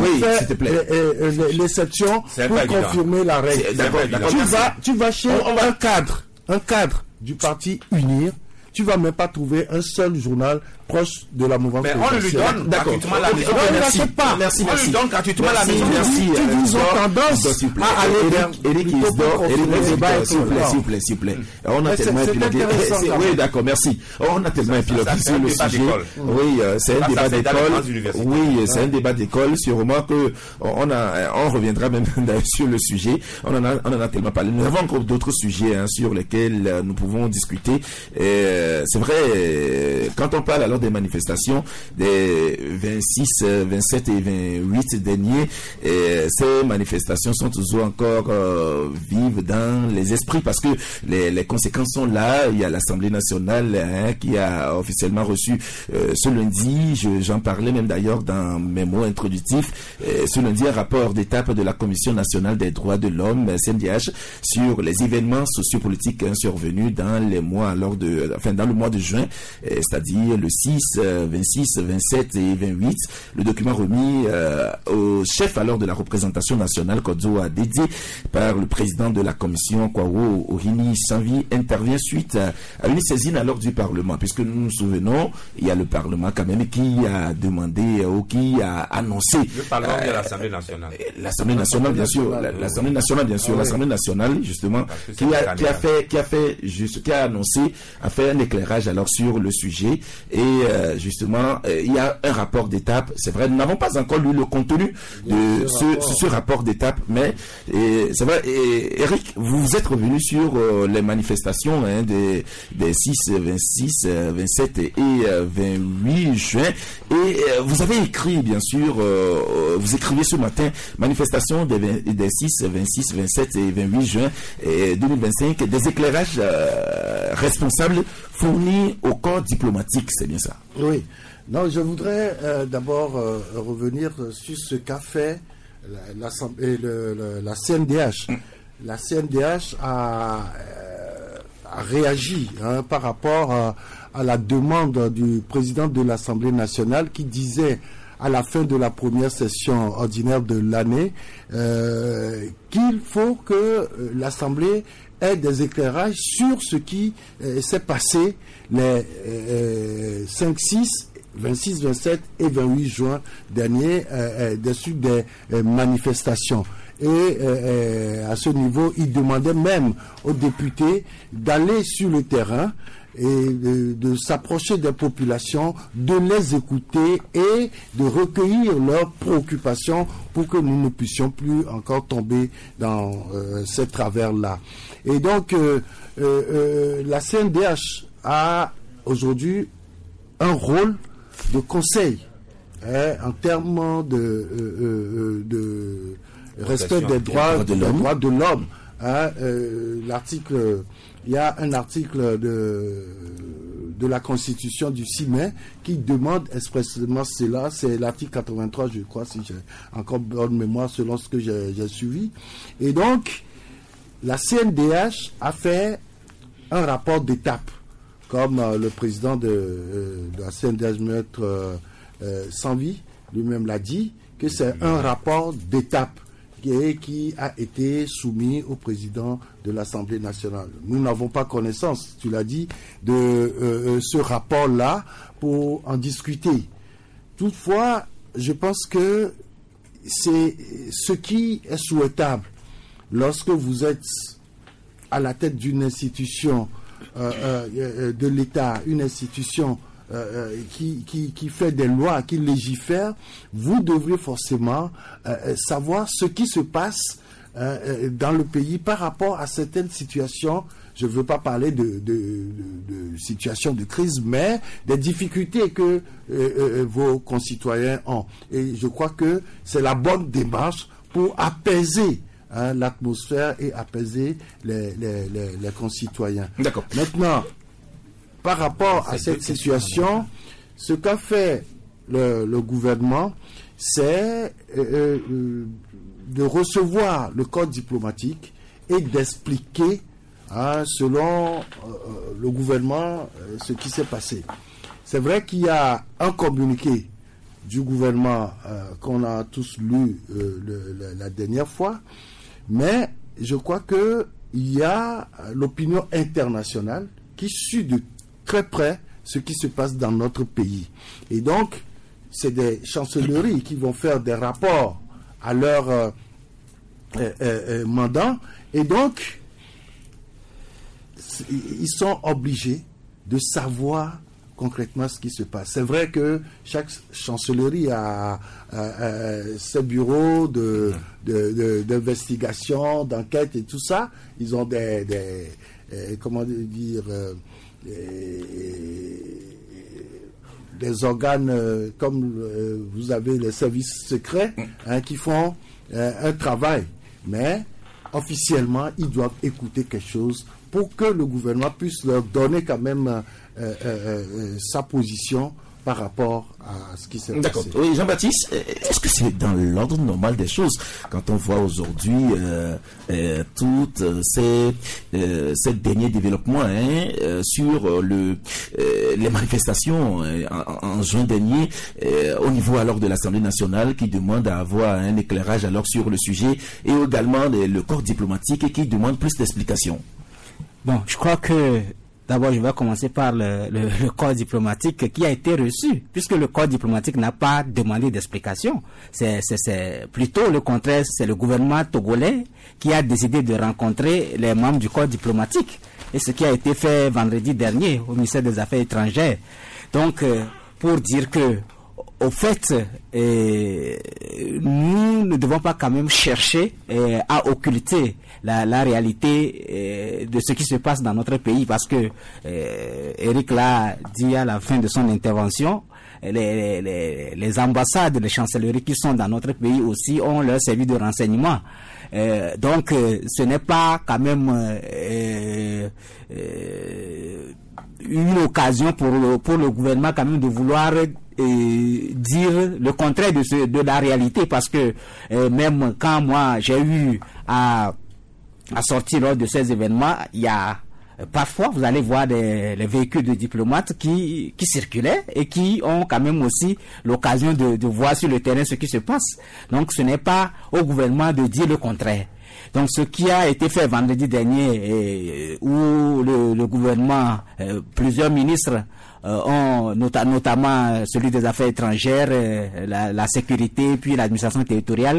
fait l'exception pour confirmer la règle. Tu vas, tu vas chez un cadre, un cadre du parti Unir. Tu vas même pas trouver un seul journal proche de la mouvance. Mais on lui donne gratuitement la maison. On ne l'achète pas. Merci, on lui donne gratuitement la maison. Merci. Ils ont tendance à aller vers Eric Isdor, Eric, s'il vous plaît, s'il vous plaît, s'il vous plaît. On a tellement épilogué. Oui, d'accord, merci. On a tellement épilogué sur le sujet. Oui, c'est un débat d'école. Oui, c'est un débat d'école. Sûrement que on a, on reviendra même sur le sujet. On en a, on en a tellement parlé. Nous avons encore d'autres sujets sur lesquels nous pouvons discuter. C'est vrai, quand on parle alors des manifestations des vingt-six, vingt-sept et vingt-huit derniers, et ces manifestations sont toujours encore euh, vives dans les esprits parce que les, les conséquences sont là. Il y a l'Assemblée nationale hein, qui a officiellement reçu euh, ce lundi, je, j'en parlais même d'ailleurs dans mes mots introductifs, euh, ce lundi un rapport d'étape de la Commission nationale des droits de l'homme, C N D H, sur les événements sociopolitiques hein, survenus dans les mois alors de, enfin dans le mois de juin, euh, c'est-à-dire le six, vingt-six, vingt-sept et vingt-huit. Le document remis euh, au chef alors de la représentation nationale Kodzo a dédié par le président de la commission Kwao Orini Sanvi intervient suite à, à une saisine alors du Parlement, puisque nous nous souvenons, il y a le Parlement quand même qui a demandé ou qui a annoncé. Le Parlement euh, de l'Assemblée nationale. L'Assemblée nationale, bien sûr. L'Assemblée nationale, bien sûr. L'Assemblée nationale, justement, qui a, qui a fait, qui a fait, juste, qui a annoncé, a fait un éclairage alors sur le sujet. Et euh, justement, euh, il y a un rapport d'étape. C'est vrai, nous n'avons pas encore lu le contenu de ce, ce, ce rapport d'étape, mais c'est vrai. Et, Eric, vous êtes revenu sur euh, les manifestations hein, des, des six, vingt-six, vingt-sept et euh, vingt-huit juin. Et euh, vous avez écrit, bien sûr, euh, vous écrivez ce matin, manifestation des, vingt, des six, vingt-six, vingt-sept et vingt-huit juin et deux mille vingt-cinq, des éclairages euh, responsables fournis au corps diplomatique, c'est bien ça? Oui. Non, je voudrais euh, d'abord euh, revenir sur ce qu'a fait la, la, le, le, la C N D H. La C N D H a, euh, a réagi hein, par rapport à, à la demande du président de l'Assemblée nationale qui disait à la fin de la première session ordinaire de l'année euh, qu'il faut que euh, l'Assemblée ait des éclairages sur ce qui euh, s'est passé les euh, cinq, six, vingt-six, vingt-sept et vingt-huit juin dernier euh, euh, dessus des euh, manifestations. Et euh, à ce niveau, il demandait même aux députés d'aller sur le terrain et de, de s'approcher des populations, de les écouter et de recueillir leurs préoccupations pour que nous ne puissions plus encore tomber dans euh, ces travers-là. Et donc, euh, euh, euh, la C N D H a aujourd'hui un rôle de conseil hein, en termes de, euh, euh, de respect des droits de l'homme. Droits de l'homme hein, euh, l'article, il y a un article de, de la Constitution du six mai qui demande expressément cela. C'est l'article quatre-vingt-trois, je crois, si j'ai encore bonne mémoire selon ce que j'ai, j'ai suivi. Et donc, la C N D H a fait un rapport d'étape, comme euh, le président de, euh, de la C N D H, Maître euh, euh, Sanvi, lui-même l'a dit, que c'est un rapport d'étape qui, qui a été soumis au président de l'Assemblée nationale. Nous n'avons pas connaissance, tu l'as dit, de euh, ce rapport-là pour en discuter. Toutefois, je pense que c'est ce qui est souhaitable lorsque vous êtes à la tête d'une institution euh, euh, de l'État, une institution euh, qui, qui, qui fait des lois, qui légifère, vous devrez forcément euh, savoir ce qui se passe euh, dans le pays par rapport à certaines situations. Je ne veux pas parler de, de, de, de situations de crise, mais des difficultés que euh, euh, vos concitoyens ont. Et je crois que c'est la bonne démarche pour apaiser Hein, l'atmosphère et apaiser les, les, les, les concitoyens. D'accord. Maintenant, par rapport à cette situation, ce qu'a fait le, le gouvernement, c'est euh, euh, de recevoir le corps diplomatique et d'expliquer, hein, selon euh, le gouvernement, euh, ce qui s'est passé. C'est vrai qu'il y a un communiqué du gouvernement euh, qu'on a tous lu euh, le, la, la dernière fois, mais je crois que il y a l'opinion internationale qui suit de très près ce qui se passe dans notre pays. Et donc, c'est des chancelleries qui vont faire des rapports à leur euh, euh, euh, mandat. Et donc, ils sont obligés de savoir concrètement ce qui se passe. C'est vrai que chaque chancellerie a, a, a ses bureaux de, de, de, d'investigation, d'enquête et tout ça. Ils ont des, des euh, comment dire, euh, des, des organes euh, comme euh, vous avez les services secrets hein, qui font euh, un travail. Mais officiellement, ils doivent écouter quelque chose pour que le gouvernement puisse leur donner quand même euh, euh, euh, sa position par rapport à ce qui s'est passé. D'accord. Oui, Jean-Baptiste, est-ce que c'est dans l'ordre normal des choses quand on voit aujourd'hui euh, euh, toutes ces, euh, ces derniers développements hein, euh, sur le, euh, les manifestations euh, en, en juin dernier euh, au niveau alors de l'Assemblée nationale qui demande à avoir un éclairage alors sur le sujet et également le, le corps diplomatique qui demande plus d'explications? Bon, je crois que d'abord, je vais commencer par le, le, le corps diplomatique qui a été reçu, puisque le corps diplomatique n'a pas demandé d'explication. C'est, c'est, c'est plutôt le contraire, c'est le gouvernement togolais qui a décidé de rencontrer les membres du corps diplomatique. Et ce qui a été fait vendredi dernier au ministère des Affaires étrangères. Donc, euh, pour dire que, au fait, euh, nous ne devons pas quand même chercher euh, à occulter la, la réalité euh, de ce qui se passe dans notre pays, parce que euh, Eric l'a dit à la fin de son intervention, les, les, les ambassades, les chancelleries qui sont dans notre pays aussi ont leur service de renseignement. Euh, donc, euh, ce n'est pas quand même euh, euh, une occasion pour le, pour le gouvernement quand même de vouloir et dire le contraire de, ce, de la réalité, parce que euh, même quand moi j'ai eu à, à sortir lors de ces événements, il y a euh, parfois vous allez voir des les véhicules de diplomates qui, qui circulaient et qui ont quand même aussi l'occasion de, de voir sur le terrain ce qui se passe. Donc ce n'est pas au gouvernement de dire le contraire. Donc ce qui a été fait vendredi dernier, euh, où le, le gouvernement, euh, plusieurs ministres euh, ont, nota, notamment celui des affaires étrangères, euh, la, la sécurité, puis l'administration territoriale,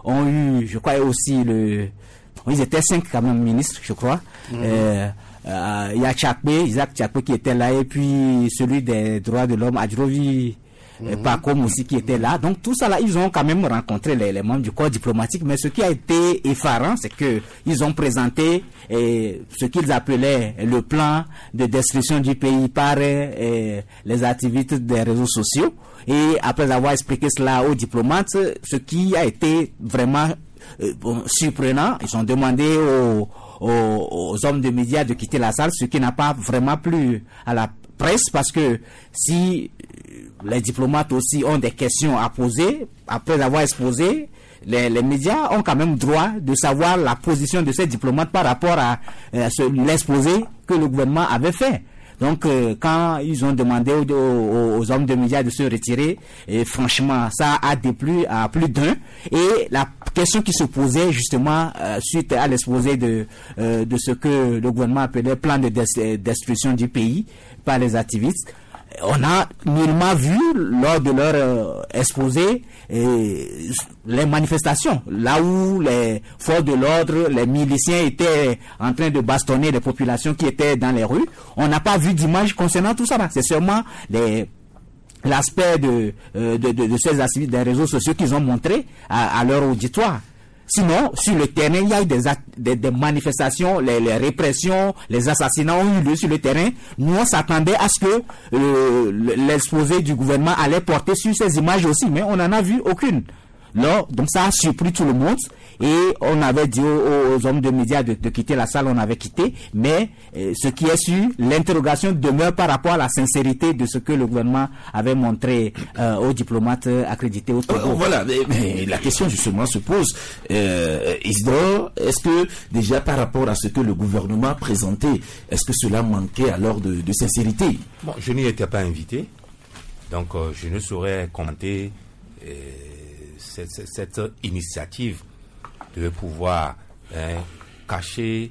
ont eu, je crois aussi le, ils étaient cinq quand même ministres, je crois. Mm-hmm. euh, euh, il y a Tchakbé, Isaac Tchakbé qui était là, et puis celui des droits de l'homme, Adjovi mm-hmm. Pacom aussi qui était là. Donc tout ça là, ils ont quand même rencontré les, les membres du corps diplomatique, mais ce qui a été effarant, c'est que ils ont présenté eh, ce qu'ils appelaient le plan de destruction du pays par eh, les activistes des réseaux sociaux. Et après avoir expliqué cela aux diplomates, ce qui a été vraiment euh, bon, surprenant, ils ont demandé aux, aux, aux hommes de médias de quitter la salle, ce qui n'a pas vraiment plu à la presse, parce que si les diplomates aussi ont des questions à poser, après avoir exposé, les, les médias ont quand même droit de savoir la position de ces diplomates par rapport à, à ce, l'exposé que le gouvernement avait fait. Donc, euh, quand ils ont demandé aux, aux, aux hommes de médias de se retirer, et franchement, ça a déplu à plus d'un. Et la question qui se posait justement euh, suite à l'exposé de euh, de ce que le gouvernement appelait plan de des, destruction du pays par les activistes, on a nullement vu lors de leur euh, exposé et les manifestations, là où les forces de l'ordre, les miliciens étaient en train de bastonner les populations qui étaient dans les rues. On n'a pas vu d'image concernant tout ça. C'est seulement les l'aspect de, euh, de, de, de ces activités des réseaux sociaux qu'ils ont montré à, à leur auditoire. Sinon, sur le terrain, il y a eu des, des, des manifestations, les, les répressions, les assassinats ont eu lieu sur le terrain. Nous, on s'attendait à ce que euh, l'exposé du gouvernement allait porter sur ces images aussi, mais on n'en a vu aucune. Là, donc ça a surpris tout le monde, et on avait dit aux, aux hommes de médias de, de quitter la salle, on avait quitté, mais euh, ce qui est sûr, l'interrogation demeure par rapport à la sincérité de ce que le gouvernement avait montré euh, aux diplomates accrédités au Togo. Euh, voilà, mais, mais la question justement se pose, euh, Isidore, est-ce que déjà par rapport à ce que le gouvernement présentait, est-ce que cela manquait alors de, de sincérité? Bon, je n'y étais pas invité, donc euh, je ne saurais commenter euh, cette, cette, cette initiative de pouvoir hein, cacher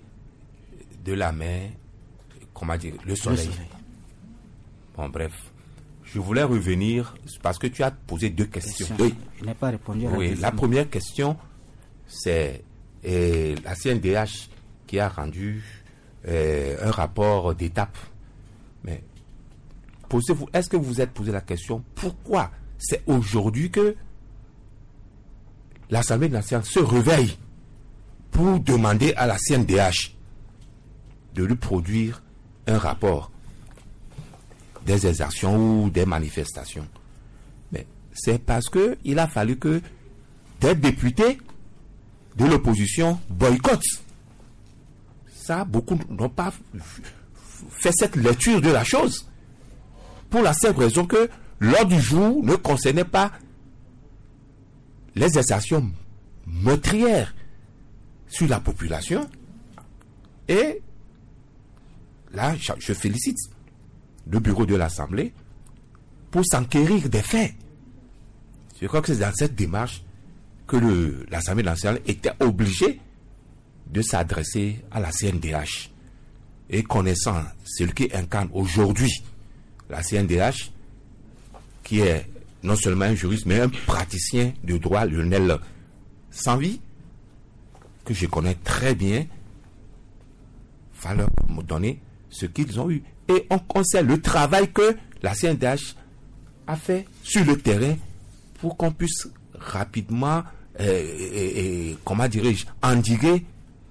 de la main, comment dire, le soleil. le soleil. Bon, bref. Je voulais revenir, parce que tu as posé deux questions. Oui. Je n'ai pas répondu à la oui, question. La première question, c'est eh, la C N D H qui a rendu eh, un rapport d'étape. Mais posez-vous, est-ce que vous vous êtes posé la question, pourquoi c'est aujourd'hui que l'Assemblée nationale se réveille pour demander à la C N D H de lui produire un rapport des exactions ou des manifestations? Mais c'est parce que il a fallu que des députés de l'opposition boycottent. Ça, beaucoup n'ont pas fait cette lecture de la chose, pour la simple raison que l'ordre du jour ne concernait pas les exactions meurtrières sur la population. Et là, je félicite le bureau de l'Assemblée pour s'enquérir des faits. Je crois que c'est dans cette démarche que le, l'Assemblée nationale était obligée de s'adresser à la C N D H. Et connaissant celui qui incarne aujourd'hui la C N D H, qui est non seulement un juriste, mais un praticien de droit, Lionel Sanvi, que je connais très bien, va leur donner ce qu'ils ont eu. Et on conseille le travail que la C N D H a fait sur le terrain pour qu'on puisse rapidement, euh, et, et, comment dirais-je, endiguer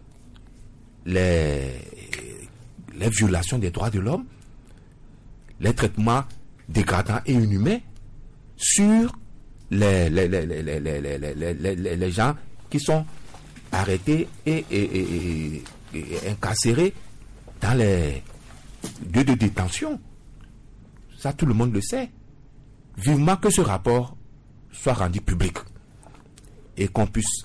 les, les violations des droits de l'homme, les traitements dégradants et inhumains sur les, les, les, les, les, les, les, les, les, les gens qui sont arrêtés et, et, et, et, et incarcérés dans les lieux de détention. Ça, tout le monde le sait. Vivement que ce rapport soit rendu public et qu'on puisse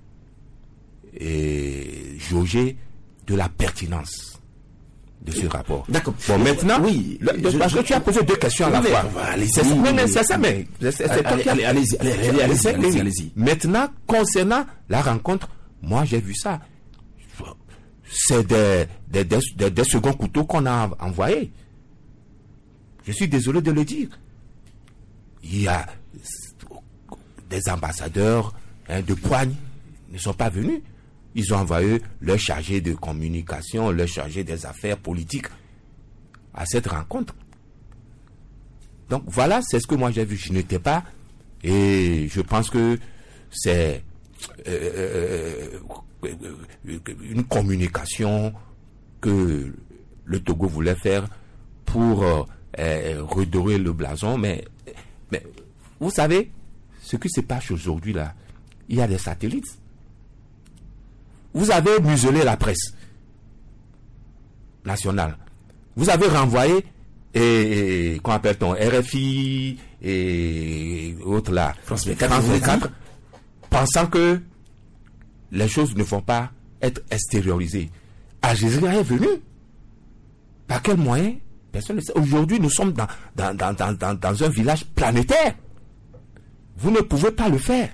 et, jauger de la pertinence de ce rapport. D'accord. Bon, maintenant, oui, le, je, parce je, que tu as posé deux questions à la fois. C'est ça, mais c'est ça, mais allez-y, allez-y, allez-y, allez-y, allez-y. Maintenant, concernant la rencontre, moi j'ai vu ça. C'est des, des, des, des, des seconds couteaux qu'on a envoyés. Je suis désolé de le dire. Il y a des ambassadeurs hein, de poigne ne sont pas venus. Ils ont envoyé leur chargé de communication, leur chargé des affaires politiques à cette rencontre. Donc voilà, c'est ce que moi j'ai vu. Je n'étais pas, et je pense que c'est euh, une communication que le Togo voulait faire pour euh, euh, redorer le blason, mais, mais vous savez, ce qui se passe aujourd'hui là, il y a des satellites. Vous avez muselé la presse nationale. Vous avez renvoyé et, et qu'on appelle-t-on R F I et autres là, France vingt-quatre, pensant que les choses ne vont pas être extériorisées. Al Jazeera est venu. Par quel moyen? Personne ne sait. Aujourd'hui, nous sommes dans, dans, dans, dans, dans, dans un village planétaire. Vous ne pouvez pas le faire.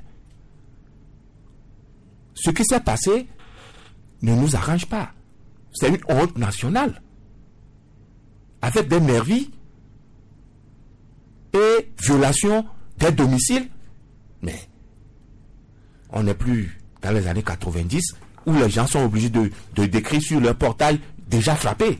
Ce qui s'est passé ne nous arrange pas. C'est une honte nationale. Avec des nervis et violation des domiciles. Mais on n'est plus dans les années quatre-vingt-dix où les gens sont obligés de, de décrire sur leur portail déjà frappé.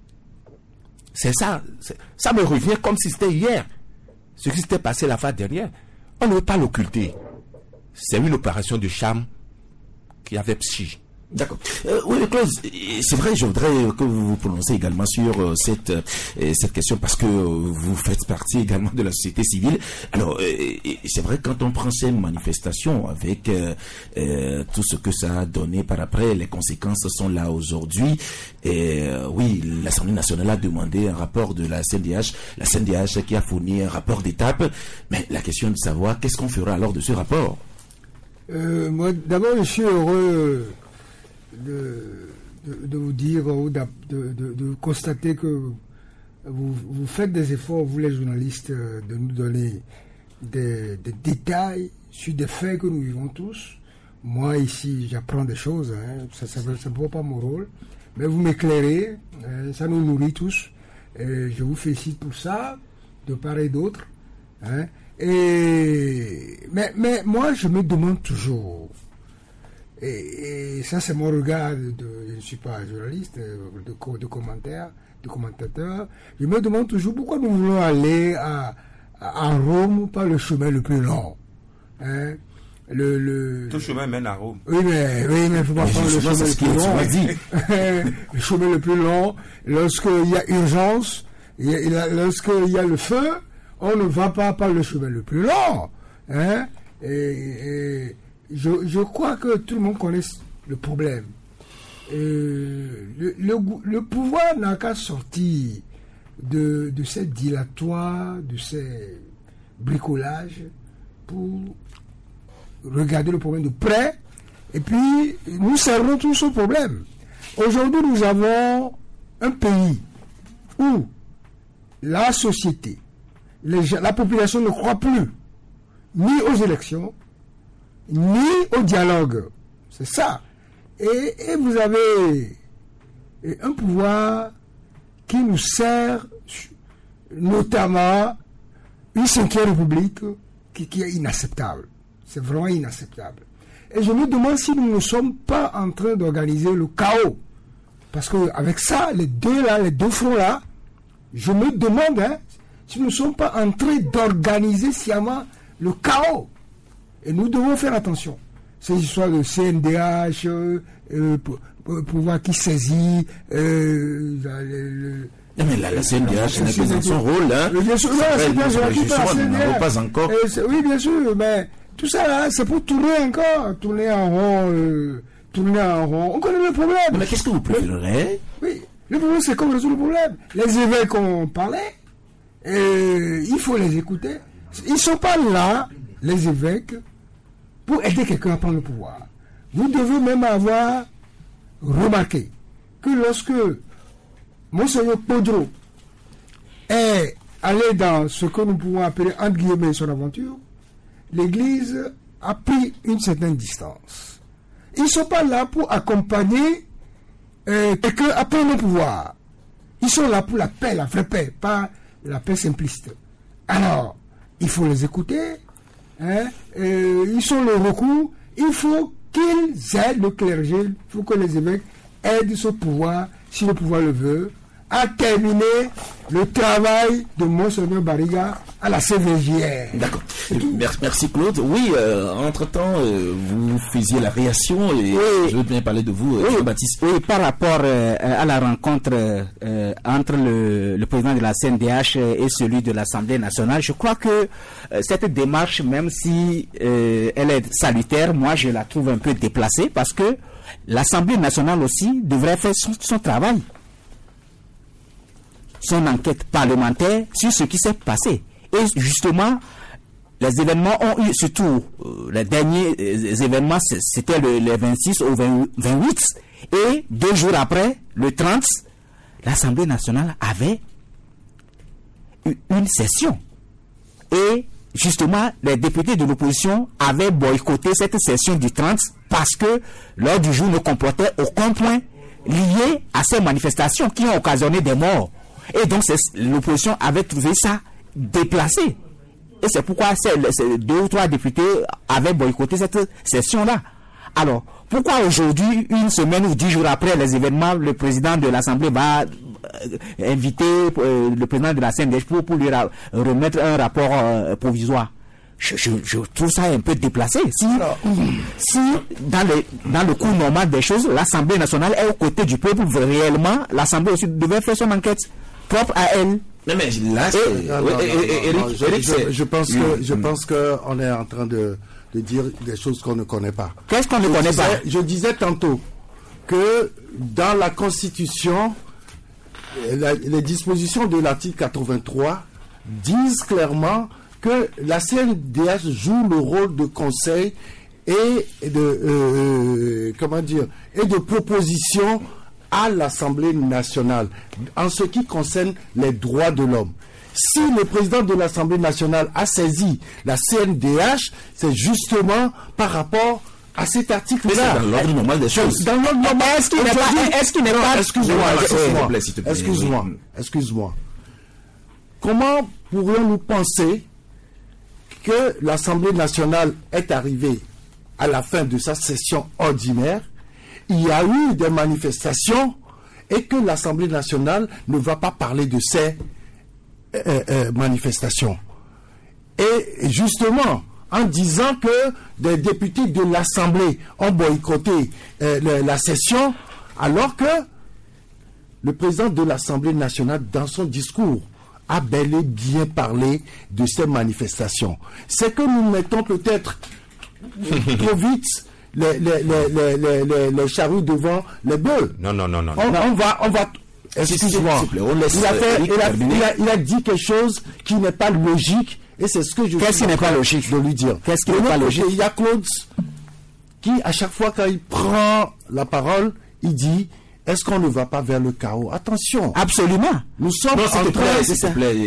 C'est ça. C'est, ça me revient comme si c'était hier. Ce qui s'était passé la fois dernière. On ne veut pas l'occulter. C'est une opération de charme qui avait psy. D'accord. Euh, oui, Claude, c'est vrai, je voudrais que vous vous prononciez également sur euh, cette euh, cette question parce que euh, vous faites partie également de la société civile. Alors, euh, c'est vrai, quand on prend ces manifestations avec euh, euh, tout ce que ça a donné par après, les conséquences sont là aujourd'hui. Et euh, oui, l'Assemblée nationale a demandé un rapport de la C N D H, la C N D H qui a fourni un rapport d'étape. Mais la question est de savoir qu'est-ce qu'on fera alors de ce rapport. Euh, moi, d'abord, je suis heureux De, de, de vous dire ou de, de, de constater que vous, vous faites des efforts, vous les journalistes, de nous donner des, des détails sur des faits que nous vivons tous. Moi ici j'apprends des choses, hein, ça ne vaut pas mon rôle, mais vous m'éclairez, hein, ça nous nourrit tous, et je vous félicite pour ça, de part et d'autre. Hein, et, mais, mais moi je me demande toujours, Et, et ça, c'est mon regard de, de je ne suis pas journaliste, de, de commentaire, de commentateur. Je me demande toujours pourquoi nous voulons aller à, à, à Rome par le chemin le plus long. Hein? Le, le... Tout chemin mène à Rome. Oui, mais oui, mais il ne faut pas prendre le chemin le plus long. Le chemin le plus long, lorsqu'il y a urgence, lorsqu'il y a le feu, on ne va pas par le chemin le plus long. Hein? Et, et Je, je crois que tout le monde connaît le problème. Euh, le, le, le pouvoir n'a qu'à sortir de, de ces dilatoires, de ces bricolages pour regarder le problème de près et puis nous servons tous au problème. Aujourd'hui, nous avons un pays où la société, les gens, la population ne croit plus ni aux élections, ni au dialogue. C'est ça. Et, et vous avez un pouvoir qui nous sert, notamment une cinquième république qui, qui est inacceptable. C'est vraiment inacceptable. Et je me demande si nous ne sommes pas en train d'organiser le chaos. Parce qu'avec ça, les deux là, les deux fronts là, je me demande hein, si nous ne sommes pas en train d'organiser sciemment le chaos. Et nous devons faire attention. Ces histoires de C N D H, euh, pouvoir qui saisit, euh, le, le, non mais la, la C N D H n'est pas dans son rôle, hein. Bien sûr, non, c'est bien sûr, on pas encore. Oui, bien sûr, mais tout ça là, c'est pour tourner encore, tourner en rond, euh, tourner en rond. On connaît le problème. Mais qu'est-ce que vous préférez? Oui, le problème c'est comment résoudre le problème. Les évêques on parlait, et il faut les écouter. Ils ne sont pas là, les évêques, pour aider quelqu'un à prendre le pouvoir. Vous devez même avoir remarqué que lorsque Monseigneur Podro est allé dans ce que nous pouvons appeler entre guillemets son aventure, l'Église a pris une certaine distance. Ils ne sont pas là pour accompagner euh, quelqu'un à prendre le pouvoir. Ils sont là pour la paix, la vraie paix, pas la paix simpliste. Alors, il faut les écouter. Hein, euh, ils sont le recours, il faut qu'ils aident le clergé, il faut que les évêques aident ce pouvoir, si le pouvoir le veut, à terminer le travail de Monseigneur Bariga à la C V J R. D'accord. Merci, merci Claude. Oui, euh, entre-temps, euh, vous faisiez la réaction et oui. Je veux bien parler de vous, oui. Baptiste. Oui, par rapport euh, à la rencontre euh, entre le, le président de la C N D H et celui de l'Assemblée nationale, je crois que euh, cette démarche, même si euh, elle est salutaire, moi je la trouve un peu déplacée parce que l'Assemblée nationale aussi devrait faire son, son travail. Son enquête parlementaire sur ce qui s'est passé. Et justement, les événements ont eu, surtout euh, les derniers euh, événements, c'était le, le vingt-six au vingt-huit, et deux jours après, le trente, l'Assemblée nationale avait eu une session. Et justement, les députés de l'opposition avaient boycotté cette session du trente parce que l'ordre du jour ne comportait aucun point lié à ces manifestations qui ont occasionné des morts. Et donc, l'opposition avait trouvé ça déplacé. Et c'est pourquoi ces, ces deux ou trois députés avaient boycotté cette session-là. Alors, pourquoi aujourd'hui, une semaine ou dix jours après les événements, le président de l'Assemblée va euh, inviter euh, le président de la C N D H pour, pour lui remettre un rapport euh, provisoire? Je, je, je trouve ça un peu déplacé. Si, si dans, le, dans le cours normal des choses, l'Assemblée nationale est aux côtés du peuple, réellement, l'Assemblée aussi devait faire son enquête propre à elle. Non, mais là, c'est... Je pense que, je pense que on est en train de, de dire des choses qu'on ne connaît pas. Qu'est-ce qu'on ne connaît disais, pas? Je disais tantôt que dans la Constitution, la, les dispositions de l'article quatre-vingt-trois disent clairement que la C N D H joue le rôle de conseil et de euh, comment dire et de proposition à l'Assemblée nationale en ce qui concerne les droits de l'homme. Si le président de l'Assemblée nationale a saisi la C N D H, c'est justement par rapport à cet article-là. Dans l'ordre normal des choses. Dans l'ordre normal, est-ce qu'il n'est pas, est-ce qu'il n'est pas, excuse-moi, excuse-moi, excuse-moi, excuse-moi. Comment pourrions-nous penser que l'Assemblée nationale est arrivée à la fin de sa session ordinaire, il y a eu des manifestations et que l'Assemblée nationale ne va pas parler de ces euh, euh, manifestations. Et justement, en disant que des députés de l'Assemblée ont boycotté euh, le, la session, alors que le président de l'Assemblée nationale, dans son discours, a bel et bien parlé de ces manifestations. C'est que nous mettons peut-être trop vite les, les, les, les, les, les, les charrues devant les bœufs. Non, non, non, non. On, on va, on va. Excusez-moi. Il a fait, il a, il a, il a dit quelque chose qui n'est pas logique, et c'est ce que je. Qu'est-ce qui n'est pas logique de lui dire? Qu'est-ce qui n'est pas logique? Il y a Claude qui, à chaque fois quand il prend la parole, il dit: est-ce qu'on ne va pas vers le chaos? Attention. Absolument. Nous sommes en train. S'il te plaît,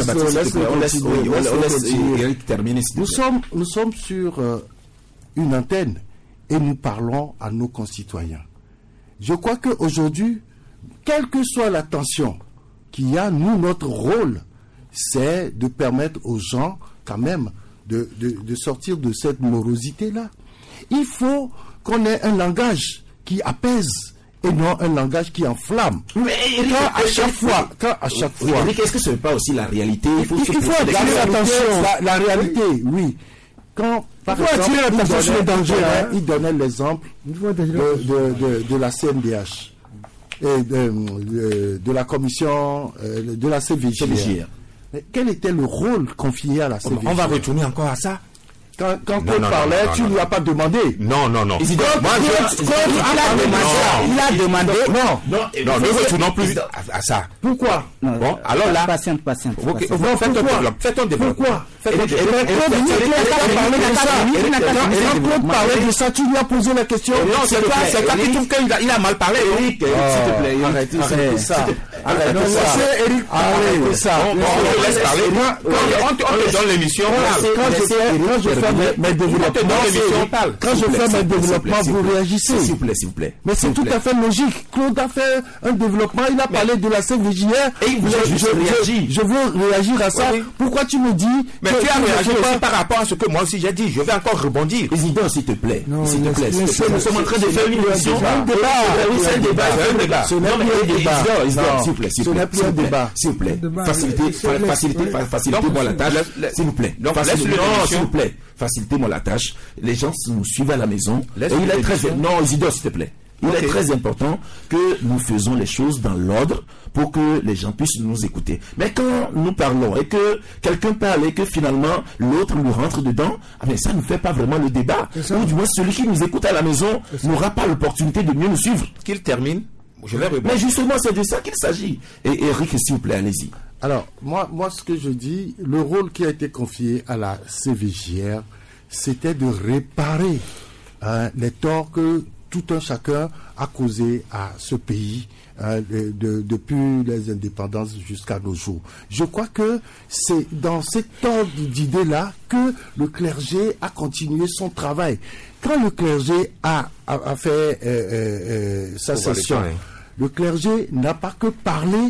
Nous sommes, nous sommes sur euh, une antenne et nous parlons à nos concitoyens. Je crois qu'aujourd'hui, quelle que soit la tension qu'il y a, nous, notre rôle, c'est de permettre aux gens, quand même, de, de, de sortir de cette morosité-là. Il faut qu'on ait un langage qui apaise et non un langage qui enflamme. Mais Eric, quand à chaque fois, quand à chaque fois, Eric, est-ce que ce n'est pas aussi la réalité? Il faut, il faut attirer l'attention. La, la réalité, oui. Quand, par exemple, il donnait, danger, hein. il donnait l'exemple de, de, de, de la C N D H et de, de, de la commission de la C V J R. Mais quel était le rôle confié à la C V J R? On va retourner encore à ça. Quand, quand Claude parlait, non, tu ne lui as pas demandé. Non, non, non. Claude, moi, je, Claude, il, il, a demandé, il a demandé. Non, non, non, ne retournons plus à, à ça. Pourquoi? Non, bon, alors là. Patiente, patiente. Okay. Bon, fais ton développement. Fais ton développement. Pourquoi? Claude parlait de ça, tu lui as posé la question. Non, c'est toi, c'est toi qui trouve qu'il a mal parlé. Eric, s'il te plaît, arrête ça. Arrêtez Non, ça. laissez Eric parler. Arrêtez ça. On, on te laisse parler. Quand on te- on te donne l'émission, parle. Quand je fais, quand je fais mes, mes développements, dans l'émission, parle. quand je fais mes développements, vous réagissez. S'il vous plaît, s'il vous plaît. Mais c'est S'il vous tout plaît. à fait logique. Claude a fait un développement, il a parlé de la C V J R. Et il vous a je, juste je- réagi. je veux réagir à ça. Oui. Pourquoi tu me dis Mais que tu as qu'il ne réagi faut aussi pas- par rapport à ce que moi aussi j'ai dit. Je vais encore rebondir. Isidore, s'il te plaît. Non, S'il te laisse- plaît. s'il te laissez- plaît. Nous sommes en train de faire une émission. C'est un débat. Oui, c'est un débat. C'est un débat. Ce n'est Non, mais plus un débat. Isidore, Isidore, Non. s'il vous plaît. s'il Ce vous plaît, n'est plus s'il un vous plaît, débat. S'il vous plaît. Un débat. Facilitez, Laisse- fa- laisse- facilitez, oui. fa- facilitez-moi la tâche. laisse- laisse- S'il vous plaît. donc, Facilitez- laisse-le Non, l'émission. s'il vous plaît. Facilitez-moi la tâche. Les gens nous suivent à la maison. Et Laisse-le il est très, l'émission. non, Isidore, s'il te plaît. Il Ok. est très important que nous faisons les choses dans l'ordre pour que les gens puissent nous écouter. Mais quand nous parlons et que quelqu'un parle et que finalement l'autre nous rentre dedans, ah ben ça ne fait pas vraiment le débat. C'est ça. Ou du moins celui qui nous écoute à la maison n'aura pas l'opportunité de mieux nous suivre. Qu'il termine, je vais Mais rebondir. justement, c'est de ça qu'il s'agit. Et Eric, s'il vous plaît, allez-y. Alors, moi, moi, ce que je dis, le rôle qui a été confié à la C V J R, c'était de réparer hein, les torts que tout un chacun a causé à ce pays hein, de- de- depuis les indépendances jusqu'à nos jours. Je crois que c'est dans cet ordre d'idées-là que le clergé a continué son travail. Quand le clergé a, a, a fait euh, euh, euh, sa Faut voir les session, temps, hein. le clergé n'a pas que parlé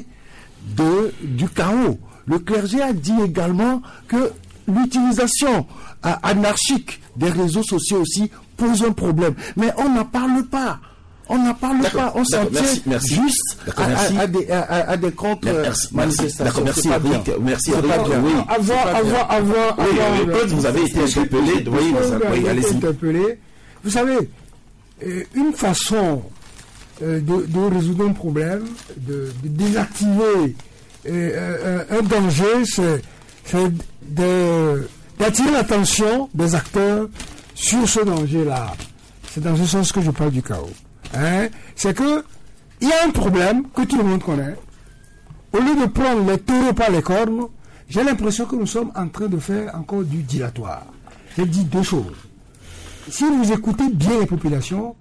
de, du chaos. Le clergé a dit également que l'utilisation euh, anarchique des réseaux sociaux aussi pose un problème. Mais on n'en parle pas. On n'en parle D'accord, pas. On s'en d'accord, tient merci, merci. juste D'accord, à, merci. à- à des, à, à- à des contre Merci, merci. manifestations. D'accord, merci C'est pas bien. Eric. Merci C'est Eric. pas bien. Oui. Avant, C'est pas bien. avant, avant, Oui, avant, oui, Claude, vous avez été interpellé. Oui, vous Claude avez- a oui, été allez-y. interpellé. Vous savez, euh, une façon euh, de, de résoudre un problème, de, de désactiver euh, euh, un danger, c'est c'est de- d'attirer l'attention des acteurs sur ce danger-là. C'est dans ce sens que je parle du chaos. Hein? C'est que il y a un problème que tout le monde connaît. Au lieu de prendre les taureaux par les cornes, j'ai l'impression que nous sommes en train de faire encore du dilatoire. J'ai dit deux choses. Si vous écoutez bien les populations,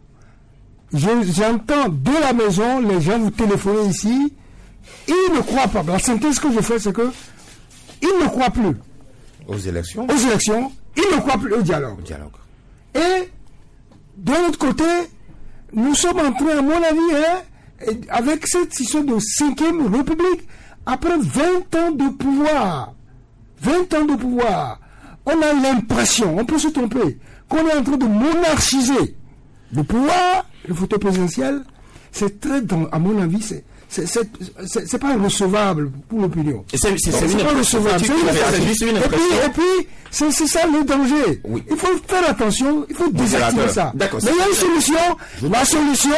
je- j'entends de la maison les gens vous téléphoner ici, ils ne croient pas. La synthèse que je fais, c'est que ils ne croient plus Aux élections, aux élections, ils ne croient plus au dialogue. dialogue. Et de l'autre côté, nous sommes en train, à mon avis, hein, et avec cette histoire de cinquième République, après vingt ans de pouvoir, vingt ans de pouvoir, on a l'impression, on peut se tromper, qu'on est en train de monarchiser le pouvoir, le fauteuil présidentiel. C'est très, dan- à mon avis, c'est c'est- c'est c'est- c'est pas recevable pour l'opinion. Et c'est- c'est- c'est C'est une pas impression. recevable. C'est C'est une juste impression. une Et puis, impression. et puis, c'est c'est ça le danger. Oui. Il faut faire attention, il faut désactiver d'accord. ça. D'accord, Mais il y a une c'est- solution. La solution,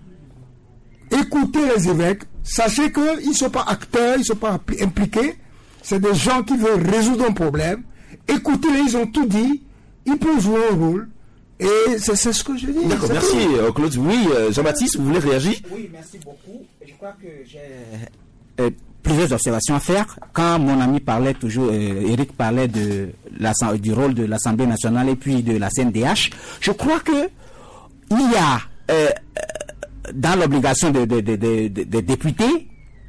écoutez les évêques. Sachez qu'ils ne sont pas acteurs, ils ne sont pas impli- impliqués. C'est des gens qui veulent résoudre un problème. Écoutez-les, ils ont tout dit. Ils peuvent jouer un rôle. Et c'est c'est ce que je dis. D'accord, c'est merci tout. euh, Claude. Oui, euh, Jean-Baptiste, vous voulez réagir? Oui, merci beaucoup. Je crois que j'ai euh, plusieurs observations à faire. Quand mon ami parlait toujours, euh, Eric parlait de l'Assem- du rôle de l'Assemblée nationale et puis de la C N D H, je crois que il y a euh, euh, dans l'obligation des de, de, de, de, de députés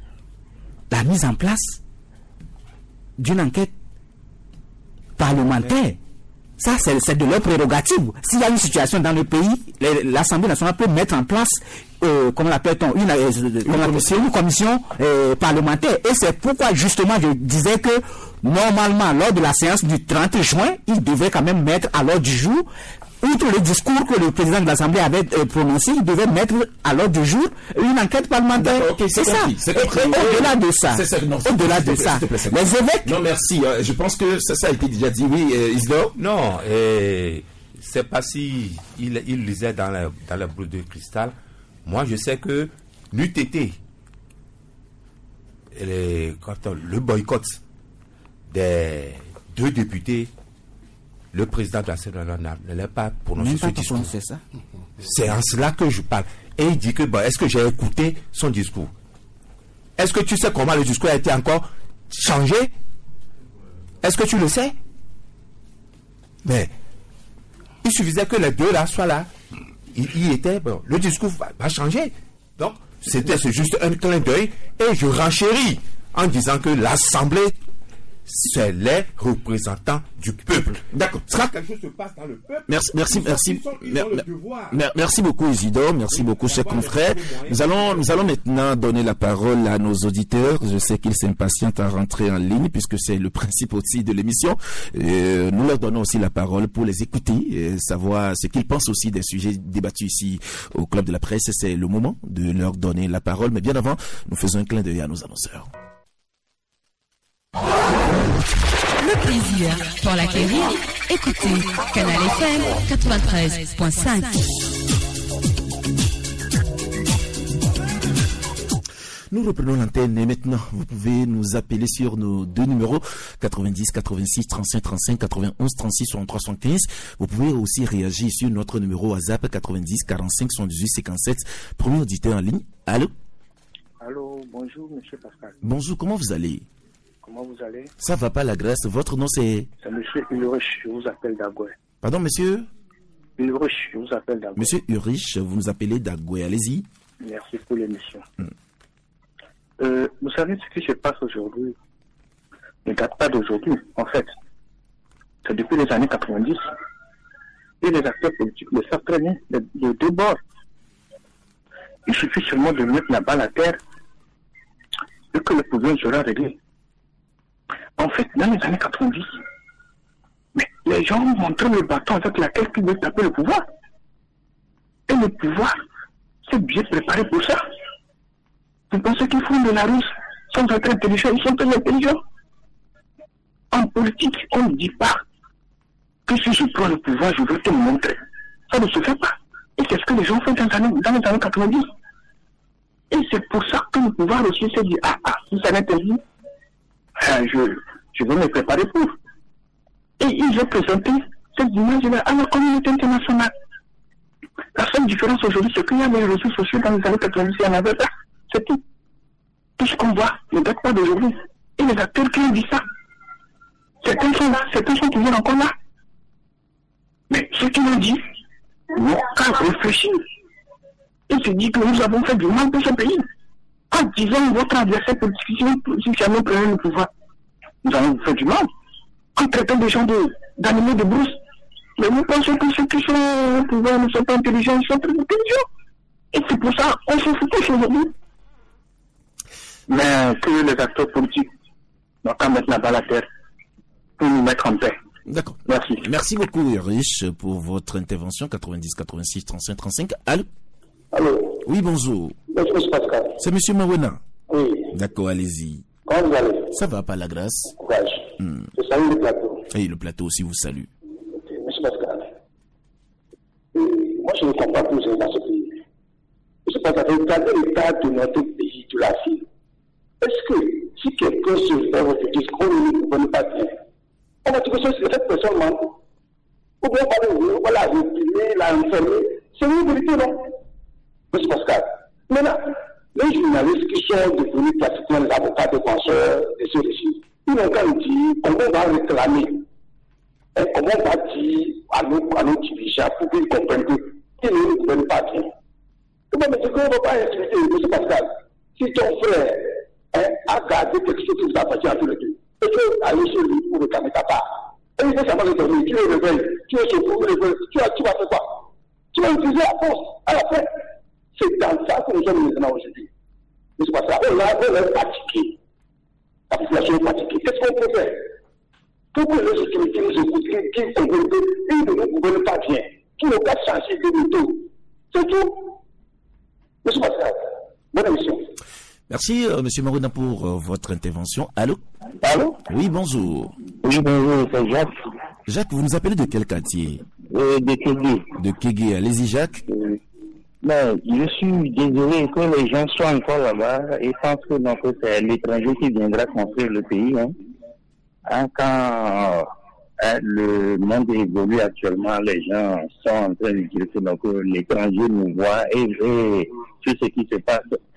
la mise en place d'une enquête parlementaire. Ça, c'est c'est de leur prérogative. S'il y a une situation dans le pays, les- l'Assemblée nationale peut mettre en place, euh, comment l'appelle-t-on, une, euh, comment on appelle ça, une commission euh, parlementaire. Et c'est pourquoi, justement, je disais que, normalement, lors de la séance du trente juin, il devait quand même mettre à l'ordre du jour, outre le discours que le président de l'Assemblée avait euh, prononcé, il devait mettre à l'ordre du jour une enquête parlementaire. D'accord, ok, c'est c'est ça. compris, c'est Et- compris. et au-delà de ça, C'est ça, non, s'il au-delà te de plaît, ça, s'il te plaît, c'est les compris. évêques. Non, merci. euh, je pense que ça, ça a été déjà dit. Oui, euh, Isidore. Non, et c'est pas si il, il lisait dans la, dans la boule de cristal. Moi, je sais que n'eût été les- quand on- le boycott des deux députés, le président de l'Assemblée nationale ne l'a pas prononcé Même ce pas discours. prononcer ça. C'est en cela que je parle. Et il dit que, bon, est-ce que j'ai écouté son discours? Est-ce que tu sais comment le discours a été encore changé? Est-ce que tu le sais? Mais il suffisait que les deux là soient là. Il y était, bon, le discours va, va changer. Donc, C'était c'est juste un clin d'œil et je renchéris en disant que l'Assemblée, c'est les représentants du peuple. D'accord. Quand quelque chose se passe dans le peuple, Merci, merci, merci. ils ont- ils Mer- ont le mer- devoir. mer- Merci beaucoup, Isidore. Merci beaucoup, chers confrères. Nous allons, nous allons maintenant donner la parole à nos auditeurs. Je sais qu'ils s'impatientent à rentrer en ligne puisque c'est le principe aussi de l'émission. Euh, nous leur donnons aussi la parole pour les écouter et savoir ce qu'ils pensent aussi des sujets débattus ici au Club de la Presse. C'est le moment de leur donner la parole. Mais bien avant, nous faisons un clin d'œil à nos annonceurs. Le plaisir pour l'acquérir. Écoutez Canal F M quatre-vingt-treize point cinq. Nous reprenons l'antenne et maintenant vous pouvez nous appeler sur nos deux numéros quatre-vingt-dix, quatre-vingt-six, trente-cinq, trente-cinq, quatre-vingt-onze, trente-six, soixante-trois, soixante-quinze. Vous pouvez aussi réagir sur notre numéro WhatsApp quatre-vingt-dix, quarante-cinq, soixante-dix-huit, cinquante-sept. Premier auditeur en ligne. Allô? Allô, bonjour, monsieur Pascal. Bonjour, comment vous allez? Comment vous allez? Ça va pas la grâce. Votre nom c'est... C'est monsieur Ulrich, je vous appelle d'Agoué. Pardon monsieur? Ulrich, je vous appelle d'Agoué. Monsieur Urich, vous nous appelez d'Agoué. Allez-y. Merci pour l'émission. Mm. Euh, vous savez ce qui se passe aujourd'hui ne date pas d'aujourd'hui, en fait. C'est depuis les années quatre-vingt-dix. Et les acteurs politiques le savent très bien, les, les deux bords. Il suffit seulement de mettre la balle à terre et que le problème sera réglé. En fait, dans les années quatre-vingt-dix, mais les gens montraient le bâton avec lequel ils veulent taper le pouvoir. Et le pouvoir s'est bien préparé pour ça. Vous pensez qu'ils font de la ruse sans être intelligents? Ils sont très intelligents. En politique, on ne dit pas que si je prends le pouvoir, je veux te le montrer. Ça ne se fait pas. Et c'est ce que les gens font dans les années, dans les années quatre-vingt-dix. Et c'est pour ça que le pouvoir aussi s'est dit, ah, ah, si ça n'est pas dit, euh, je, je vais me préparer pour. Et ils ont présenté cette image-là à la communauté internationale. La seule différence aujourd'hui, c'est qu'il y a des réseaux sociaux dans les années quatre-vingt-dix, il y en avait pas. C'est tout. Tout ce qu'on voit ne date pas d'aujourd'hui. Et les acteurs qui ont dit ça, certains sont là, certains sont toujours encore là. Mais ceux qui l'ont dit n'ont qu'à réfléchir. Et se dire que nous avons fait du mal pour ce pays. En disant votre adversaire politique, si jamais prenez le pouvoir, nous allons vous faire du mal. En traitant des gens de, d'animaux de brousse. Mais nous pensons que ceux qui sont au pouvoir ne sont pas intelligents, ils sont très intelligents. Et c'est pour ça qu'on s'en fout tous aujourd'hui. Mais que les acteurs politiques n'ont qu'à mettre la balle à terre pour nous mettre en paix. D'accord. Merci. Merci beaucoup Urich pour votre intervention. quatre-vingt-dix, quatre-vingt-six, trente-cinq, trente-cinq. Allô? Allô? Oui, bonjour. Bonjour, M. Pascal. C'est monsieur Mawena. Oui. D'accord, allez-y. Comment vous allez? Ça va pas la grâce? Courage. Hmm. Je salue le plateau. Et le plateau aussi vous salue. Ok, M. Pascal. Euh, moi, je ne comprends pas plus dans ce pays. M. Pascal, regardez l'état de notre pays, de la ville. Est-ce que si quelqu'un se fait refuser, qu'on ne comprend pas bien, on va dire que cette personne ment. Ou bien parler, voilà, réprimer, la enfermer. C'est une vérité, non? M. Pascal. Maintenant, les journalistes qui sont devenus pratiquement les avocats défenseurs de ce régime, ils n'ont qu'à nous dire comment on va réclamer, et comment on va dire à nos, à nos dirigeants pour qu'ils comprennent qu'ils ne gouvernent pas bien. Mais c'est qu'on ne va pas expliquer, M. Pascal, si ton frère hein, a gardé quelque chose qui vous appartient à tous les deux, et que aller chez lui pour réclamer ta part, et il fait savoir le dormir, tu le réveilles, tu es secoué, tu le réveilles, tu vas, tu vas faire quoi? Tu vas utiliser la force à la fin. C'est dans ça que nous sommes maintenant aujourd'hui. Mais c'est pas ça. On a, on est fatigué. La population est fatiguée. Qu'est-ce qu'on peut faire? Pour que les autorités nous écoutent, qu'ils comprennent qu'ils ne nous gouvernent pas bien, qu'ils n'ont qu'à changer de méthode. C'est tout. Mais c'est pas ça. Bonne émission. Merci, euh, monsieur Mawena, pour euh, votre intervention. Allô? Allô? Oui, bonjour. Oui, bonjour, c'est Jacques. Jacques, vous nous appelez de quel quartier? Euh, de Kégué. De Kégué. Allez-y, Jacques. Euh, mais je suis désolé que les gens soient encore là-bas et pensent que donc c'est l'étranger qui viendra construire le pays. Hein. Hein, quand hein, le monde évolue actuellement, les gens sont en train de dire que donc l'étranger nous voit et, et tout ce qui se passe.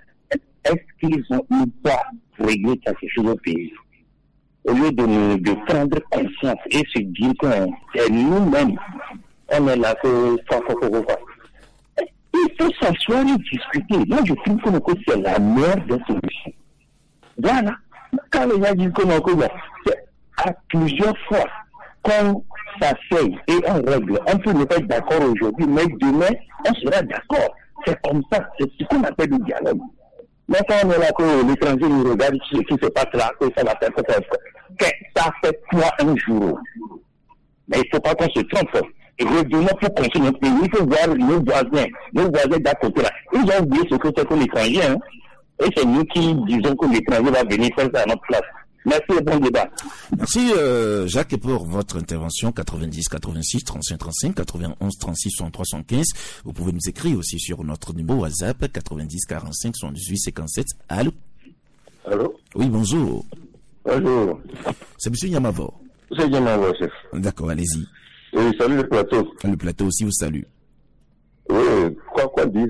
Est-ce qu'ils ont une part pour régler quelque chose au pays? Au lieu de, nous, de prendre conscience et se dire que c'est nous-mêmes, on est là que ça faut qu'on voit. Il faut s'asseoir et discuter. Moi, je trouve que c'est la meilleure des solutions. Voilà. Quand les gens disent que c'est à plusieurs fois qu'on s'asseye et on règle. On peut ne pas être d'accord aujourd'hui, mais demain, on sera d'accord. C'est comme ça. C'est ce qu'on appelle le dialogue. Mais quand on est là, que l'étranger nous regarde, ce qui se passe là, que ça va faire, ça fait, ça fait quoi un jour? Mais il ne faut pas qu'on se trompe. Et revenons pour construire notre pays. Il faut voir nos voisins, nos voisins d'à côté là. Ils ont oublié ce que c'est que l'étranger, hein. Et c'est nous qui disons que l'étranger va venir faire ça à notre place. Merci et bon débat. Merci euh, Jacques pour votre intervention. Quatre-vingt-dix, quatre-vingt-six, trente-cinq, trente-cinq, quatre-vingt-onze, trente-six, soixante-trois, soixante-quinze. Vous pouvez nous écrire aussi sur notre numéro WhatsApp quatre-vingt-dix, quarante-cinq, soixante-dix-huit, cinquante-sept. Allô? Allô? Oui, bonjour. Bonjour. C'est monsieur Yamavo. C'est Yamavo, chef. D'accord, allez-y. Oui, salut le plateau. Le plateau aussi vous salue. Oui, quoi qu'on dise,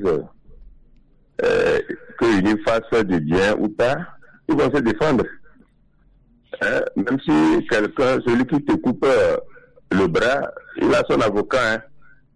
euh, qu'il fasse du bien ou pas, ils vont se défendre. Hein? Même si quelqu'un, celui qui te coupe euh, le bras, il a son avocat. Hein?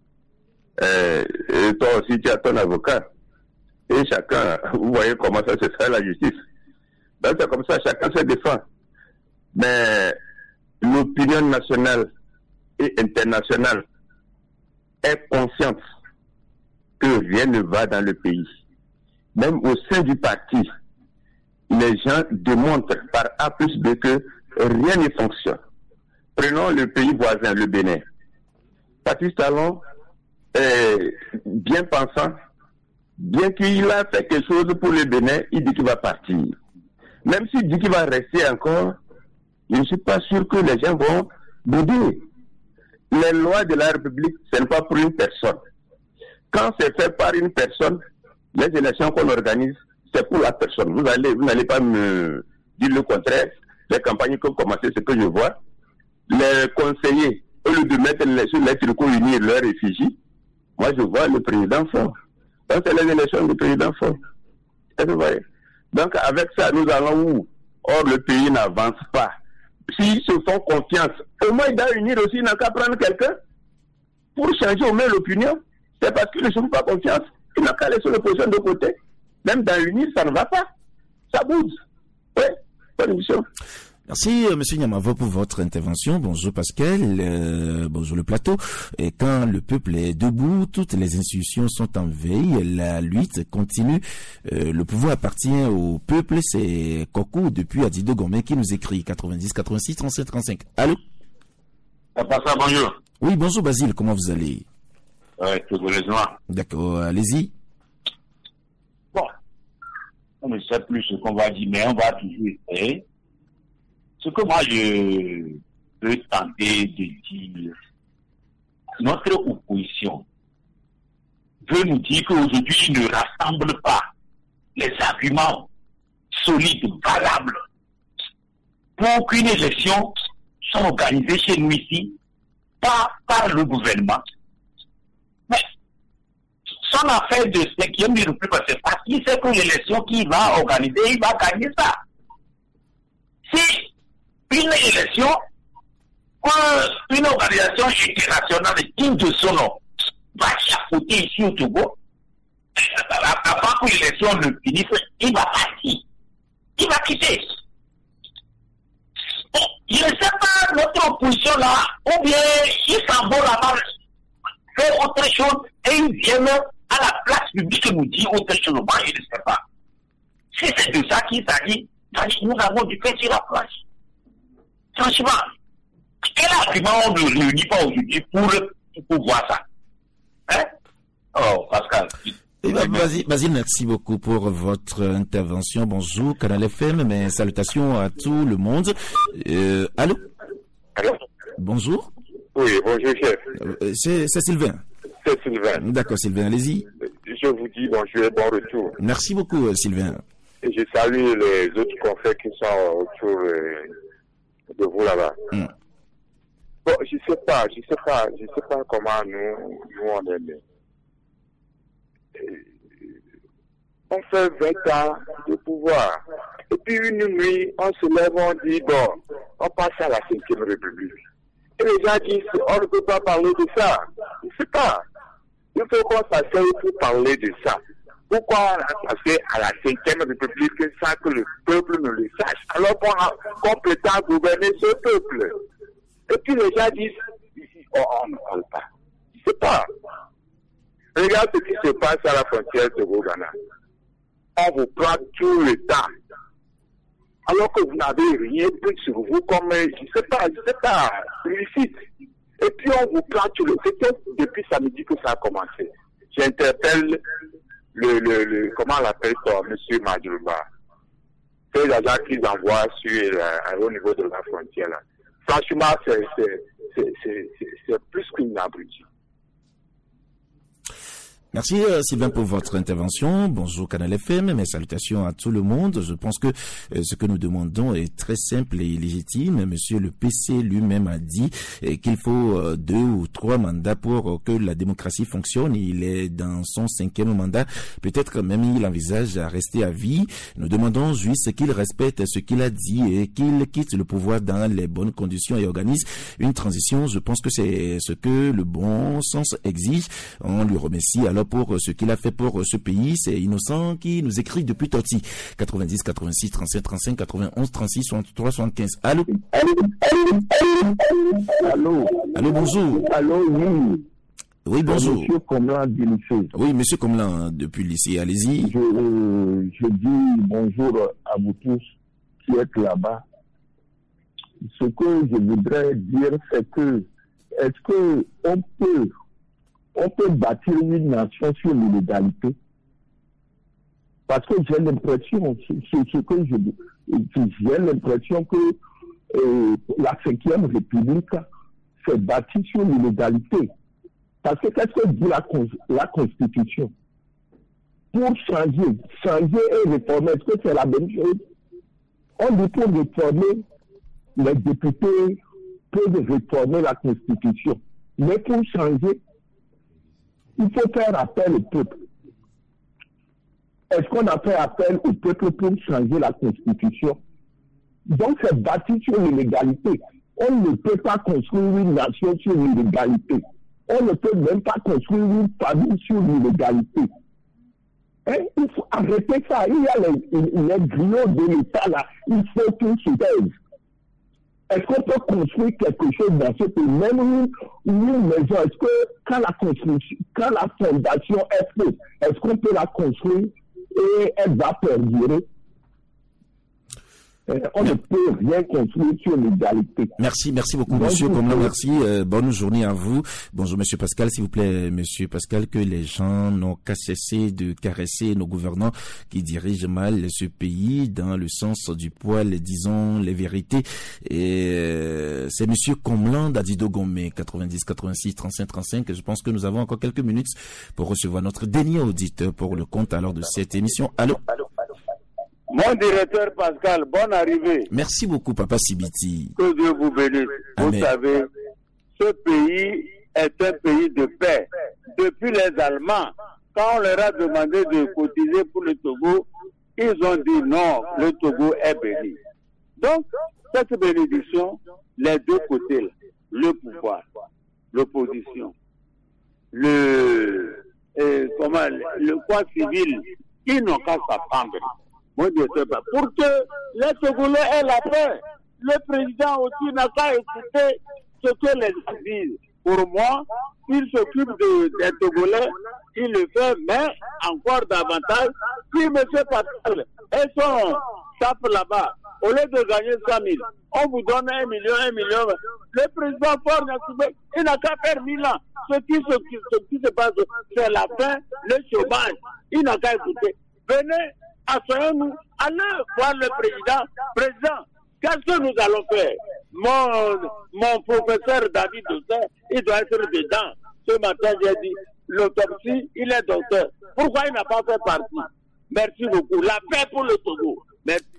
Euh, et toi aussi, tu as ton avocat. Et chacun, vous voyez comment ça se fait la justice. Donc c'est comme ça, chacun se défend. Mais l'opinion nationale et internationale est consciente que rien ne va dans le pays. Même au sein du parti, les gens démontrent par A plus B que rien ne fonctionne. Prenons le pays voisin, le Bénin. Patrice Talon est bien pensant, bien qu'il a fait quelque chose pour le Bénin, il dit qu'il va partir. Même s'il dit qu'il va rester encore, je ne suis pas sûr que les gens vont bouder. Les lois de la République, ce n'est pas pour une personne. Quand c'est fait par une personne, les élections qu'on organise, c'est pour la personne. Vous allez, vous n'allez pas me dire le contraire. Les campagnes qui ont commencé, ce que je vois, les conseillers, au lieu de mettre les, sur les tricots unis leurs réfugiés, moi je vois le président fort. Donc c'est les élections du président fort. Est-ce que vous voyez? Donc avec ça, nous allons où? Or le pays n'avance pas. S'ils se font confiance, au moins il doit unir aussi, il n'a qu'à prendre quelqu'un pour changer au moins l'opinion. C'est parce qu'ils ne se font pas confiance, il n'a qu'à laisser l'opposition de côté. Même dans l'unir, ça ne va pas. Ça bouge. Oui, bonne émission. Merci, euh, monsieur Nyamavo, pour votre intervention. Bonjour Pascal, euh, bonjour le plateau. Et quand le peuple est debout, toutes les institutions sont en veille, la lutte continue. Euh, le pouvoir appartient au peuple. C'est Coco depuis Adido Gomé qui nous écrit quatre-vingt-dix, quatre-vingt-six, trente-sept, trente-cinq. Allô? Papa, bonjour. Oui, bonjour Basile, comment vous allez? Oui, tout heureusement. D'accord, allez-y. Bon, on ne sait plus ce qu'on va dire, mais on va toujours essayer. Ce que moi je peux tenter de dire, notre opposition veut nous dire qu'aujourd'hui il ne rassemble pas les arguments solides, valables, pour qu'une élection soit organisée chez nous ici, pas par le gouvernement. Mais son affaire de cinquième du République, c'est parce qu'il sait que l'élection qu'il va organiser, il va gagner ça. Si une élection, une organisation internationale digne de son nom va chapeauter ici au Togo, avant que l'élection ne finisse, il va partir. Il va quitter. Bon, je ne sais pas, notre opposition là, ou bien il s'en va là-bas, fait autre chose, et ils viennent à la place publique nous dire autre chose. Moi, je ne sais pas. Si c'est de ça qu'il s'agit, nous avons du pain sur la place. Franchement, quel argument on ne réunit pas aujourd'hui pour, pour voir ça? Hein? Oh, Pascal. Eh ben, vas-y, vas-y, merci beaucoup pour votre intervention. Bonjour, Canal F M, mes salutations à tout le monde. Euh, allô? Allô? Bonjour. Oui, bonjour, chef. Euh, c'est, c'est Sylvain. C'est Sylvain. D'accord, Sylvain, allez-y. Je vous dis bonjour et bon retour. Merci beaucoup, Sylvain. Et je salue les autres confrères qui sont autour euh, de vous là-bas. Mm. Bon, je sais pas, je sais pas, je sais pas comment nous, nous on est. On fait vingt ans de pouvoir. Et puis une nuit, on se lève, on dit, bon, on passe à la cinquième République. Et les gens disent, on ne peut pas parler de ça. Je ne sais pas. Il faut qu'on s'asseye pour parler de ça. Pourquoi passer à la cinquième république sans que le peuple ne le sache, alors qu'on a complètement gouverné ce peuple? Et puis les gens disent, ici, oh, on ne parle pas. C'est pas. Regarde ce qui se passe à la frontière de Ghana. On vous prend tout le temps. Alors que vous n'avez rien pris sur vous comme, je ne sais pas, je ne sais pas, illicite. Et puis on vous prend tout le temps. C'était depuis samedi que ça a commencé. J'interpelle le, le, le, comment on l'appelle ça, M. Madjouba. C'est les agents qu'ils envoient sur, euh, au niveau de la frontière. Là. Franchement, c'est, c'est, c'est, c'est, c'est, c'est plus qu'une abrutie. Merci euh, Sylvain pour votre intervention. Bonjour Canal F M, mes salutations à tout le monde. Je pense que euh, ce que nous demandons est très simple et légitime. Monsieur le P C lui-même a dit euh, qu'il faut euh, deux ou trois mandats pour euh, que la démocratie fonctionne. Il est dans son cinquième mandat. Peut-être même il envisage à rester à vie. Nous demandons juste qu'il respecte ce qu'il a dit et qu'il quitte le pouvoir dans les bonnes conditions et organise une transition. Je pense que c'est ce que le bon sens exige. On lui remercie alors pour ce qu'il a fait pour ce pays. C'est Innocent qui nous écrit depuis Toti. quatre-vingt-dix, quatre-vingt-six, trente-sept, trente-cinq, quatre-vingt-onze, trente-six, soixante-trois, soixante-quinze. Allô? Allô? Allô? Allô, bonjour. Allô, oui. Oui, bonjour. Monsieur Comlan du lycée. Oui, monsieur Comlan depuis le lycée. Allez-y. Je, euh, je dis bonjour à vous tous qui êtes là-bas. Ce que je voudrais dire, c'est que est-ce que on peut on peut bâtir une nation sur l'illégalité? Parce que j'ai l'impression, c'est ce que je j'ai l'impression que euh, la cinquième République s'est bâtie sur l'illégalité. Parce que qu'est-ce que dit la, la Constitution? Pour changer, changer et réformer, est-ce que c'est la même chose? On dit pour réformer, les députés peuvent réformer la Constitution. Mais pour changer, il faut faire appel au peuple. Est-ce qu'on a fait appel au peuple pour changer la Constitution? Donc c'est bâti sur l'illégalité. On ne peut pas construire une nation sur l'illégalité. On ne peut même pas construire une famille sur l'illégalité. Hein? Il faut arrêter ça. Il y a les, les griots de l'État là. Il faut qu'ils se taisent. Est-ce qu'on peut construire quelque chose dans ce pays? Même une, une maison, est-ce que quand la construction, quand la fondation est faite, est-ce qu'on peut la construire et elle va perdurer? On ne peut rien construire sur l'égalité. Merci, merci beaucoup, bonjour, monsieur Comlan, merci. Euh, bonne journée à vous. Bonjour, monsieur Pascal, s'il vous plaît, monsieur Pascal, que les gens n'ont qu'à cesser de caresser nos gouvernants qui dirigent mal ce pays dans le sens du poil, disons les vérités. Et euh, c'est monsieur Comlan d'Adido Gomé, quatre-vingt-dix, quatre-vingt-six, trente-cinq, trente-cinq. Je pense que nous avons encore quelques minutes pour recevoir notre dernier auditeur pour le compte alors de cette émission. Allô? Allô? Mon directeur Pascal, bonne arrivée. Merci beaucoup, Papa Sibiti. Que Dieu vous bénisse. Amen. Vous savez, ce pays est un pays de paix. Depuis les Allemands, quand on leur a demandé de cotiser pour le Togo, ils ont dit non, le Togo est béni. Donc, cette bénédiction, les deux côtés, le pouvoir, l'opposition, le, euh, comment, le quoi civil, ils n'ont qu'à s'attendre. Pour que les Togolais aient la paix, le président aussi n'a qu'à écouter ce que les gens disent. Pour moi, il s'occupe de, des Togolais, il le fait, mais encore davantage, si M. Pascal et son chef là-bas, au lieu de gagner cent mille, on vous donne un million, un million. Le président Ford, il n'a qu'à faire mille ans. Ce qui, ce, qui, ce qui se passe, c'est la faim, le chômage. Il n'a qu'à écouter. Venez, asseyons-nous, allez voir le président. Président, qu'est-ce que nous allons faire? Mon, mon professeur David Dosset, il doit être dedans. Ce matin, j'ai dit, l'autopsie, il est docteur. Pourquoi il n'a pas fait partie? Merci beaucoup. La paix pour le Togo. Merci.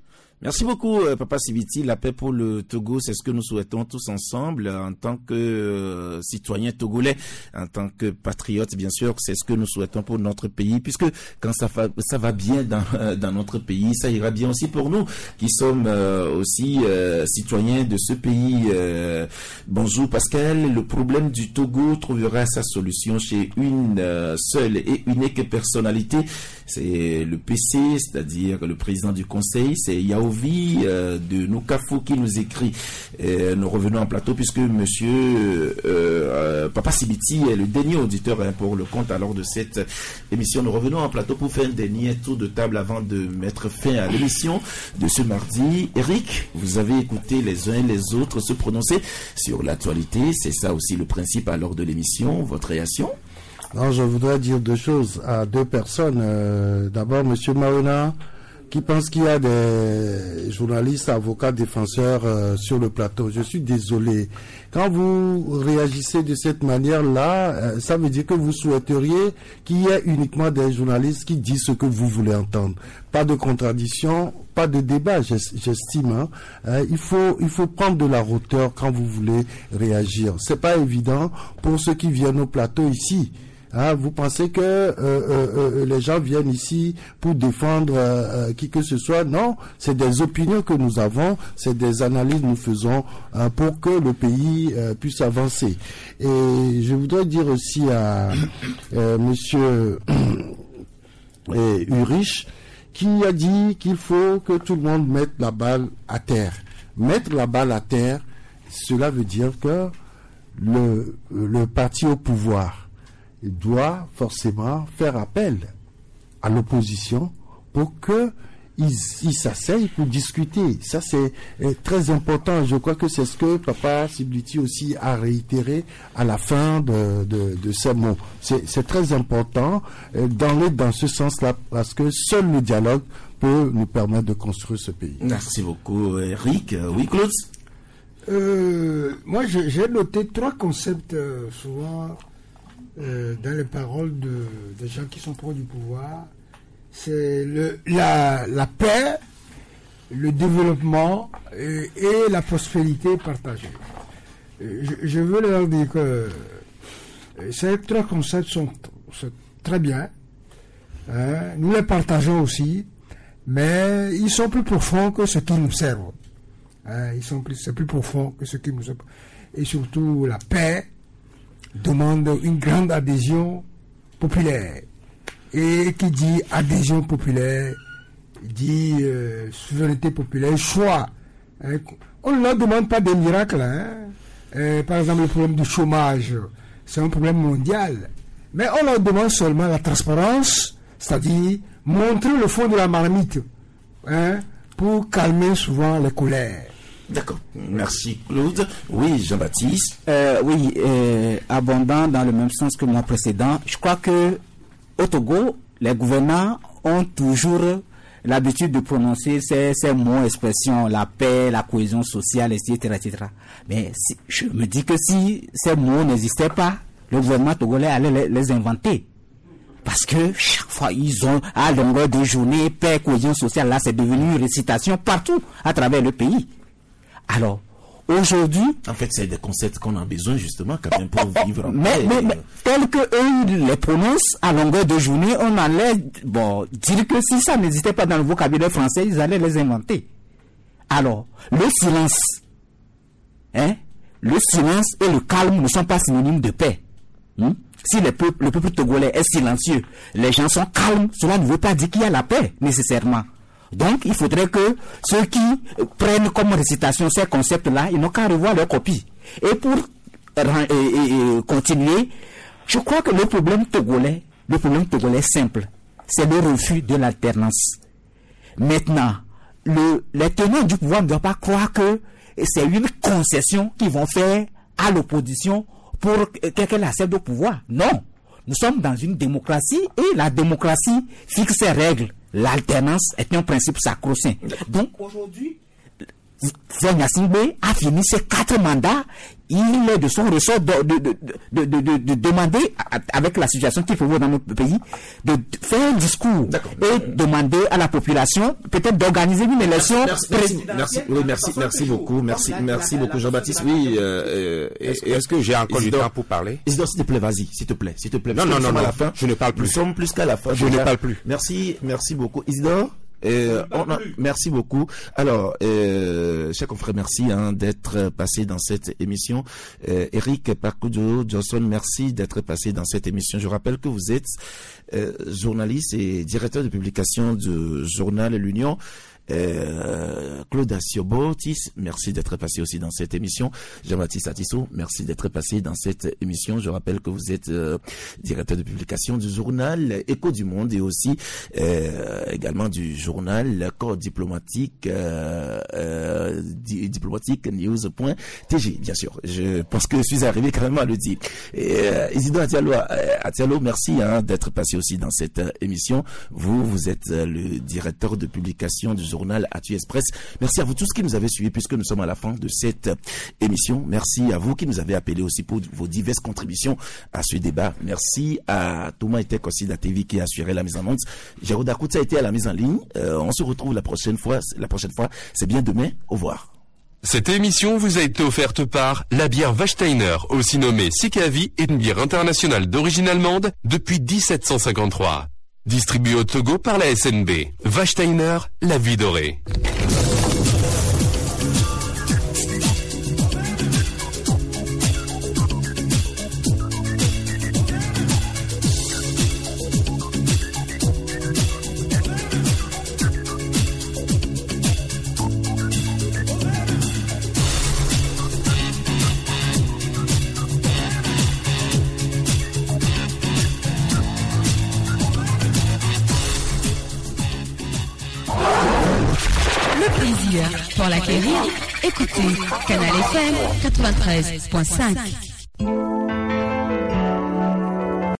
Merci beaucoup, euh, Papa Sibiti. La paix pour le Togo, c'est ce que nous souhaitons tous ensemble en tant que euh, citoyens togolais, en tant que patriotes, bien sûr. C'est ce que nous souhaitons pour notre pays, puisque quand ça va, ça va bien dans, euh, dans notre pays, ça ira bien aussi pour nous, qui sommes euh, aussi euh, citoyens de ce pays. Euh, bonjour Pascal. Le problème du Togo trouvera sa solution chez une euh, seule et unique personnalité. C'est le P C, c'est-à-dire le président du conseil, c'est Yaovi euh, de Noukafou qui nous écrit. Euh, nous revenons en plateau puisque monsieur euh, euh, Papa Sibiti est le dernier auditeur hein, pour le compte alors de cette émission. Nous revenons en plateau pour faire un dernier tour de table avant de mettre fin à l'émission de ce mardi. Eric, vous avez écouté les uns et les autres se prononcer sur l'actualité. C'est ça aussi le principe alors de l'émission. Votre réaction? Non, je voudrais dire deux choses à deux personnes. Euh, d'abord, Monsieur Maona, qui pense qu'il y a des journalistes, avocats, défenseurs euh, sur le plateau. Je suis désolé. Quand vous réagissez de cette manière-là, euh, ça veut dire que vous souhaiteriez qu'il y ait uniquement des journalistes qui disent ce que vous voulez entendre. Pas de contradiction, pas de débat, j'estime. Hein. Euh, il faut, il faut prendre de la hauteur quand vous voulez réagir. C'est pas évident pour ceux qui viennent au plateau ici. Hein, vous pensez que euh, euh, euh, les gens viennent ici pour défendre euh, euh, qui que ce soit? Non, c'est des opinions que nous avons, c'est des analyses que nous faisons euh, pour que le pays euh, puisse avancer. Et je voudrais dire aussi à euh, Monsieur euh, Urich qui a dit qu'il faut que tout le monde mette la balle à terre. Mettre la balle à terre, cela veut dire que le, le parti au pouvoir doit forcément faire appel à l'opposition pour que ils ils s'asseyent pour discuter. Ça, c'est euh, très important. Je crois que c'est ce que Papa Sibiti aussi a réitéré à la fin de, de, de ces mots. C'est, c'est très important euh, d'aller dans ce sens-là parce que seul le dialogue peut nous permettre de construire ce pays. Merci beaucoup, Eric. Oui, Claude? Euh, moi, j'ai, j'ai noté trois concepts euh, souvent Euh, dans les paroles de, des gens qui sont proches du pouvoir. C'est le, la, la paix, le développement et, et la prospérité partagée. Je, je veux leur dire que ces trois concepts sont, sont très bien. Hein, nous les partageons aussi, mais ils sont plus profonds que ce qui nous servent. Hein, ils sont plus, c'est plus profond que ce qui nous servent. Et surtout la paix demande une grande adhésion populaire. Et qui dit adhésion populaire, dit euh, souveraineté populaire, choix. Hein. On ne leur demande pas des miracles. Hein. Euh, par exemple, le problème du chômage, c'est un problème mondial. Mais on leur demande seulement la transparence, c'est-à-dire montrer le fond de la marmite, hein, pour calmer souvent les colères. D'accord. Merci Claude. Oui, Jean-Baptiste. Euh, oui, euh, abondant dans le même sens que le mois précédent. Je crois que au Togo, les gouvernants ont toujours l'habitude de prononcer ces, ces mots, expressions, la paix, la cohésion sociale, et cetera, et cetera. Mais si, je me dis que si ces mots n'existaient pas, le gouvernement togolais allait les, les inventer. Parce que chaque fois, ils ont, à longueur de journée, paix, cohésion sociale, là, c'est devenu une récitation partout à travers le pays. Alors, aujourd'hui... En fait, c'est des concepts qu'on a besoin, justement, quand même, pour oh, vivre en mais, paix. Mais, mais, tels qu'eux les prononcent à longueur de journée, on allait, bon, dire que si ça n'existait pas dans le vocabulaire français, ils allaient les inventer. Alors, le silence, hein, le silence et le calme ne sont pas synonymes de paix. Hein? Si le peuple, le peuple togolais est silencieux, les gens sont calmes, cela ne veut pas dire qu'il y a la paix, nécessairement. Donc, il faudrait que ceux qui prennent comme récitation ces concepts-là, ils n'ont qu'à revoir leur copie. Et pour et, et, et continuer, je crois que le problème togolais, le problème togolais est simple. C'est le refus de l'alternance. Maintenant, le, les tenants du pouvoir ne doivent pas croire que c'est une concession qu'ils vont faire à l'opposition pour qu'elle accède au pouvoir. Non. Nous sommes dans une démocratie et la démocratie fixe ses règles. L'alternance est un principe sacro-saint. Donc aujourd'hui, Gnassingbé a fini ses quatre mandats. Il est de son ressort de, de, de, de, de, de, de demander, avec la situation qu'il faut voir dans notre pays, de faire un discours et demander à la population peut-être d'organiser une élection. Merci, merci, merci, oui, merci, merci beaucoup, merci, merci beaucoup Jean-Baptiste. Oui, euh, est-ce, est-ce que j'ai encore Isidore, du temps pour parler? Isidore, s'il te plaît, vas-y, s'il te plaît, s'il te plaît. Non, non, non, non, à la fin. Je ne parle plus. Nous sommes plus qu'à la fin. Je ne parle plus. Merci, merci beaucoup. Isidore? Euh, on a, merci beaucoup. Alors, euh, chers confrères, merci hein, d'être passé dans cette émission. Euh, Eric Parkoudjo Johnson, merci d'être passé dans cette émission. Je rappelle que vous êtes euh, journaliste et directeur de publication du journal L'Union. Euh, Claude Assiobotis, merci d'être passé aussi dans cette émission. Jean-Baptiste Atisso, merci d'être passé dans cette émission. Je rappelle que vous êtes euh, directeur de publication du journal Écho du Monde et aussi euh, également du journal Corps diplomatique euh, euh, di- diplomatique news.t g. Bien sûr, je pense que je suis arrivé quand même à le dire. Et, euh, Isidore Atialo, euh, Atialo, merci hein, d'être passé aussi dans cette euh, émission. Vous, vous êtes euh, le directeur de publication du journal Actu Express. Merci à vous tous qui nous avez suivis puisque nous sommes à la fin de cette émission. Merci à vous qui nous avez appelés aussi pour vos diverses contributions à ce débat. Merci à Thomas Etek aussi d'A T V qui a assuré la mise en onde. Jérôme Dacout a été à la mise en ligne. Euh, on se retrouve la prochaine fois. La prochaine fois, c'est bien demain. Au revoir. Cette émission vous a été offerte par la bière Wachsteiner, aussi nommée Sikavi, est une bière internationale d'origine allemande depuis dix-sept cent cinquante-trois. Distribué au Togo par la S N B. Wachsteiner, la vie dorée. Pour l'acquérir, écoutez Canal F M quatre-vingt-treize point cinq.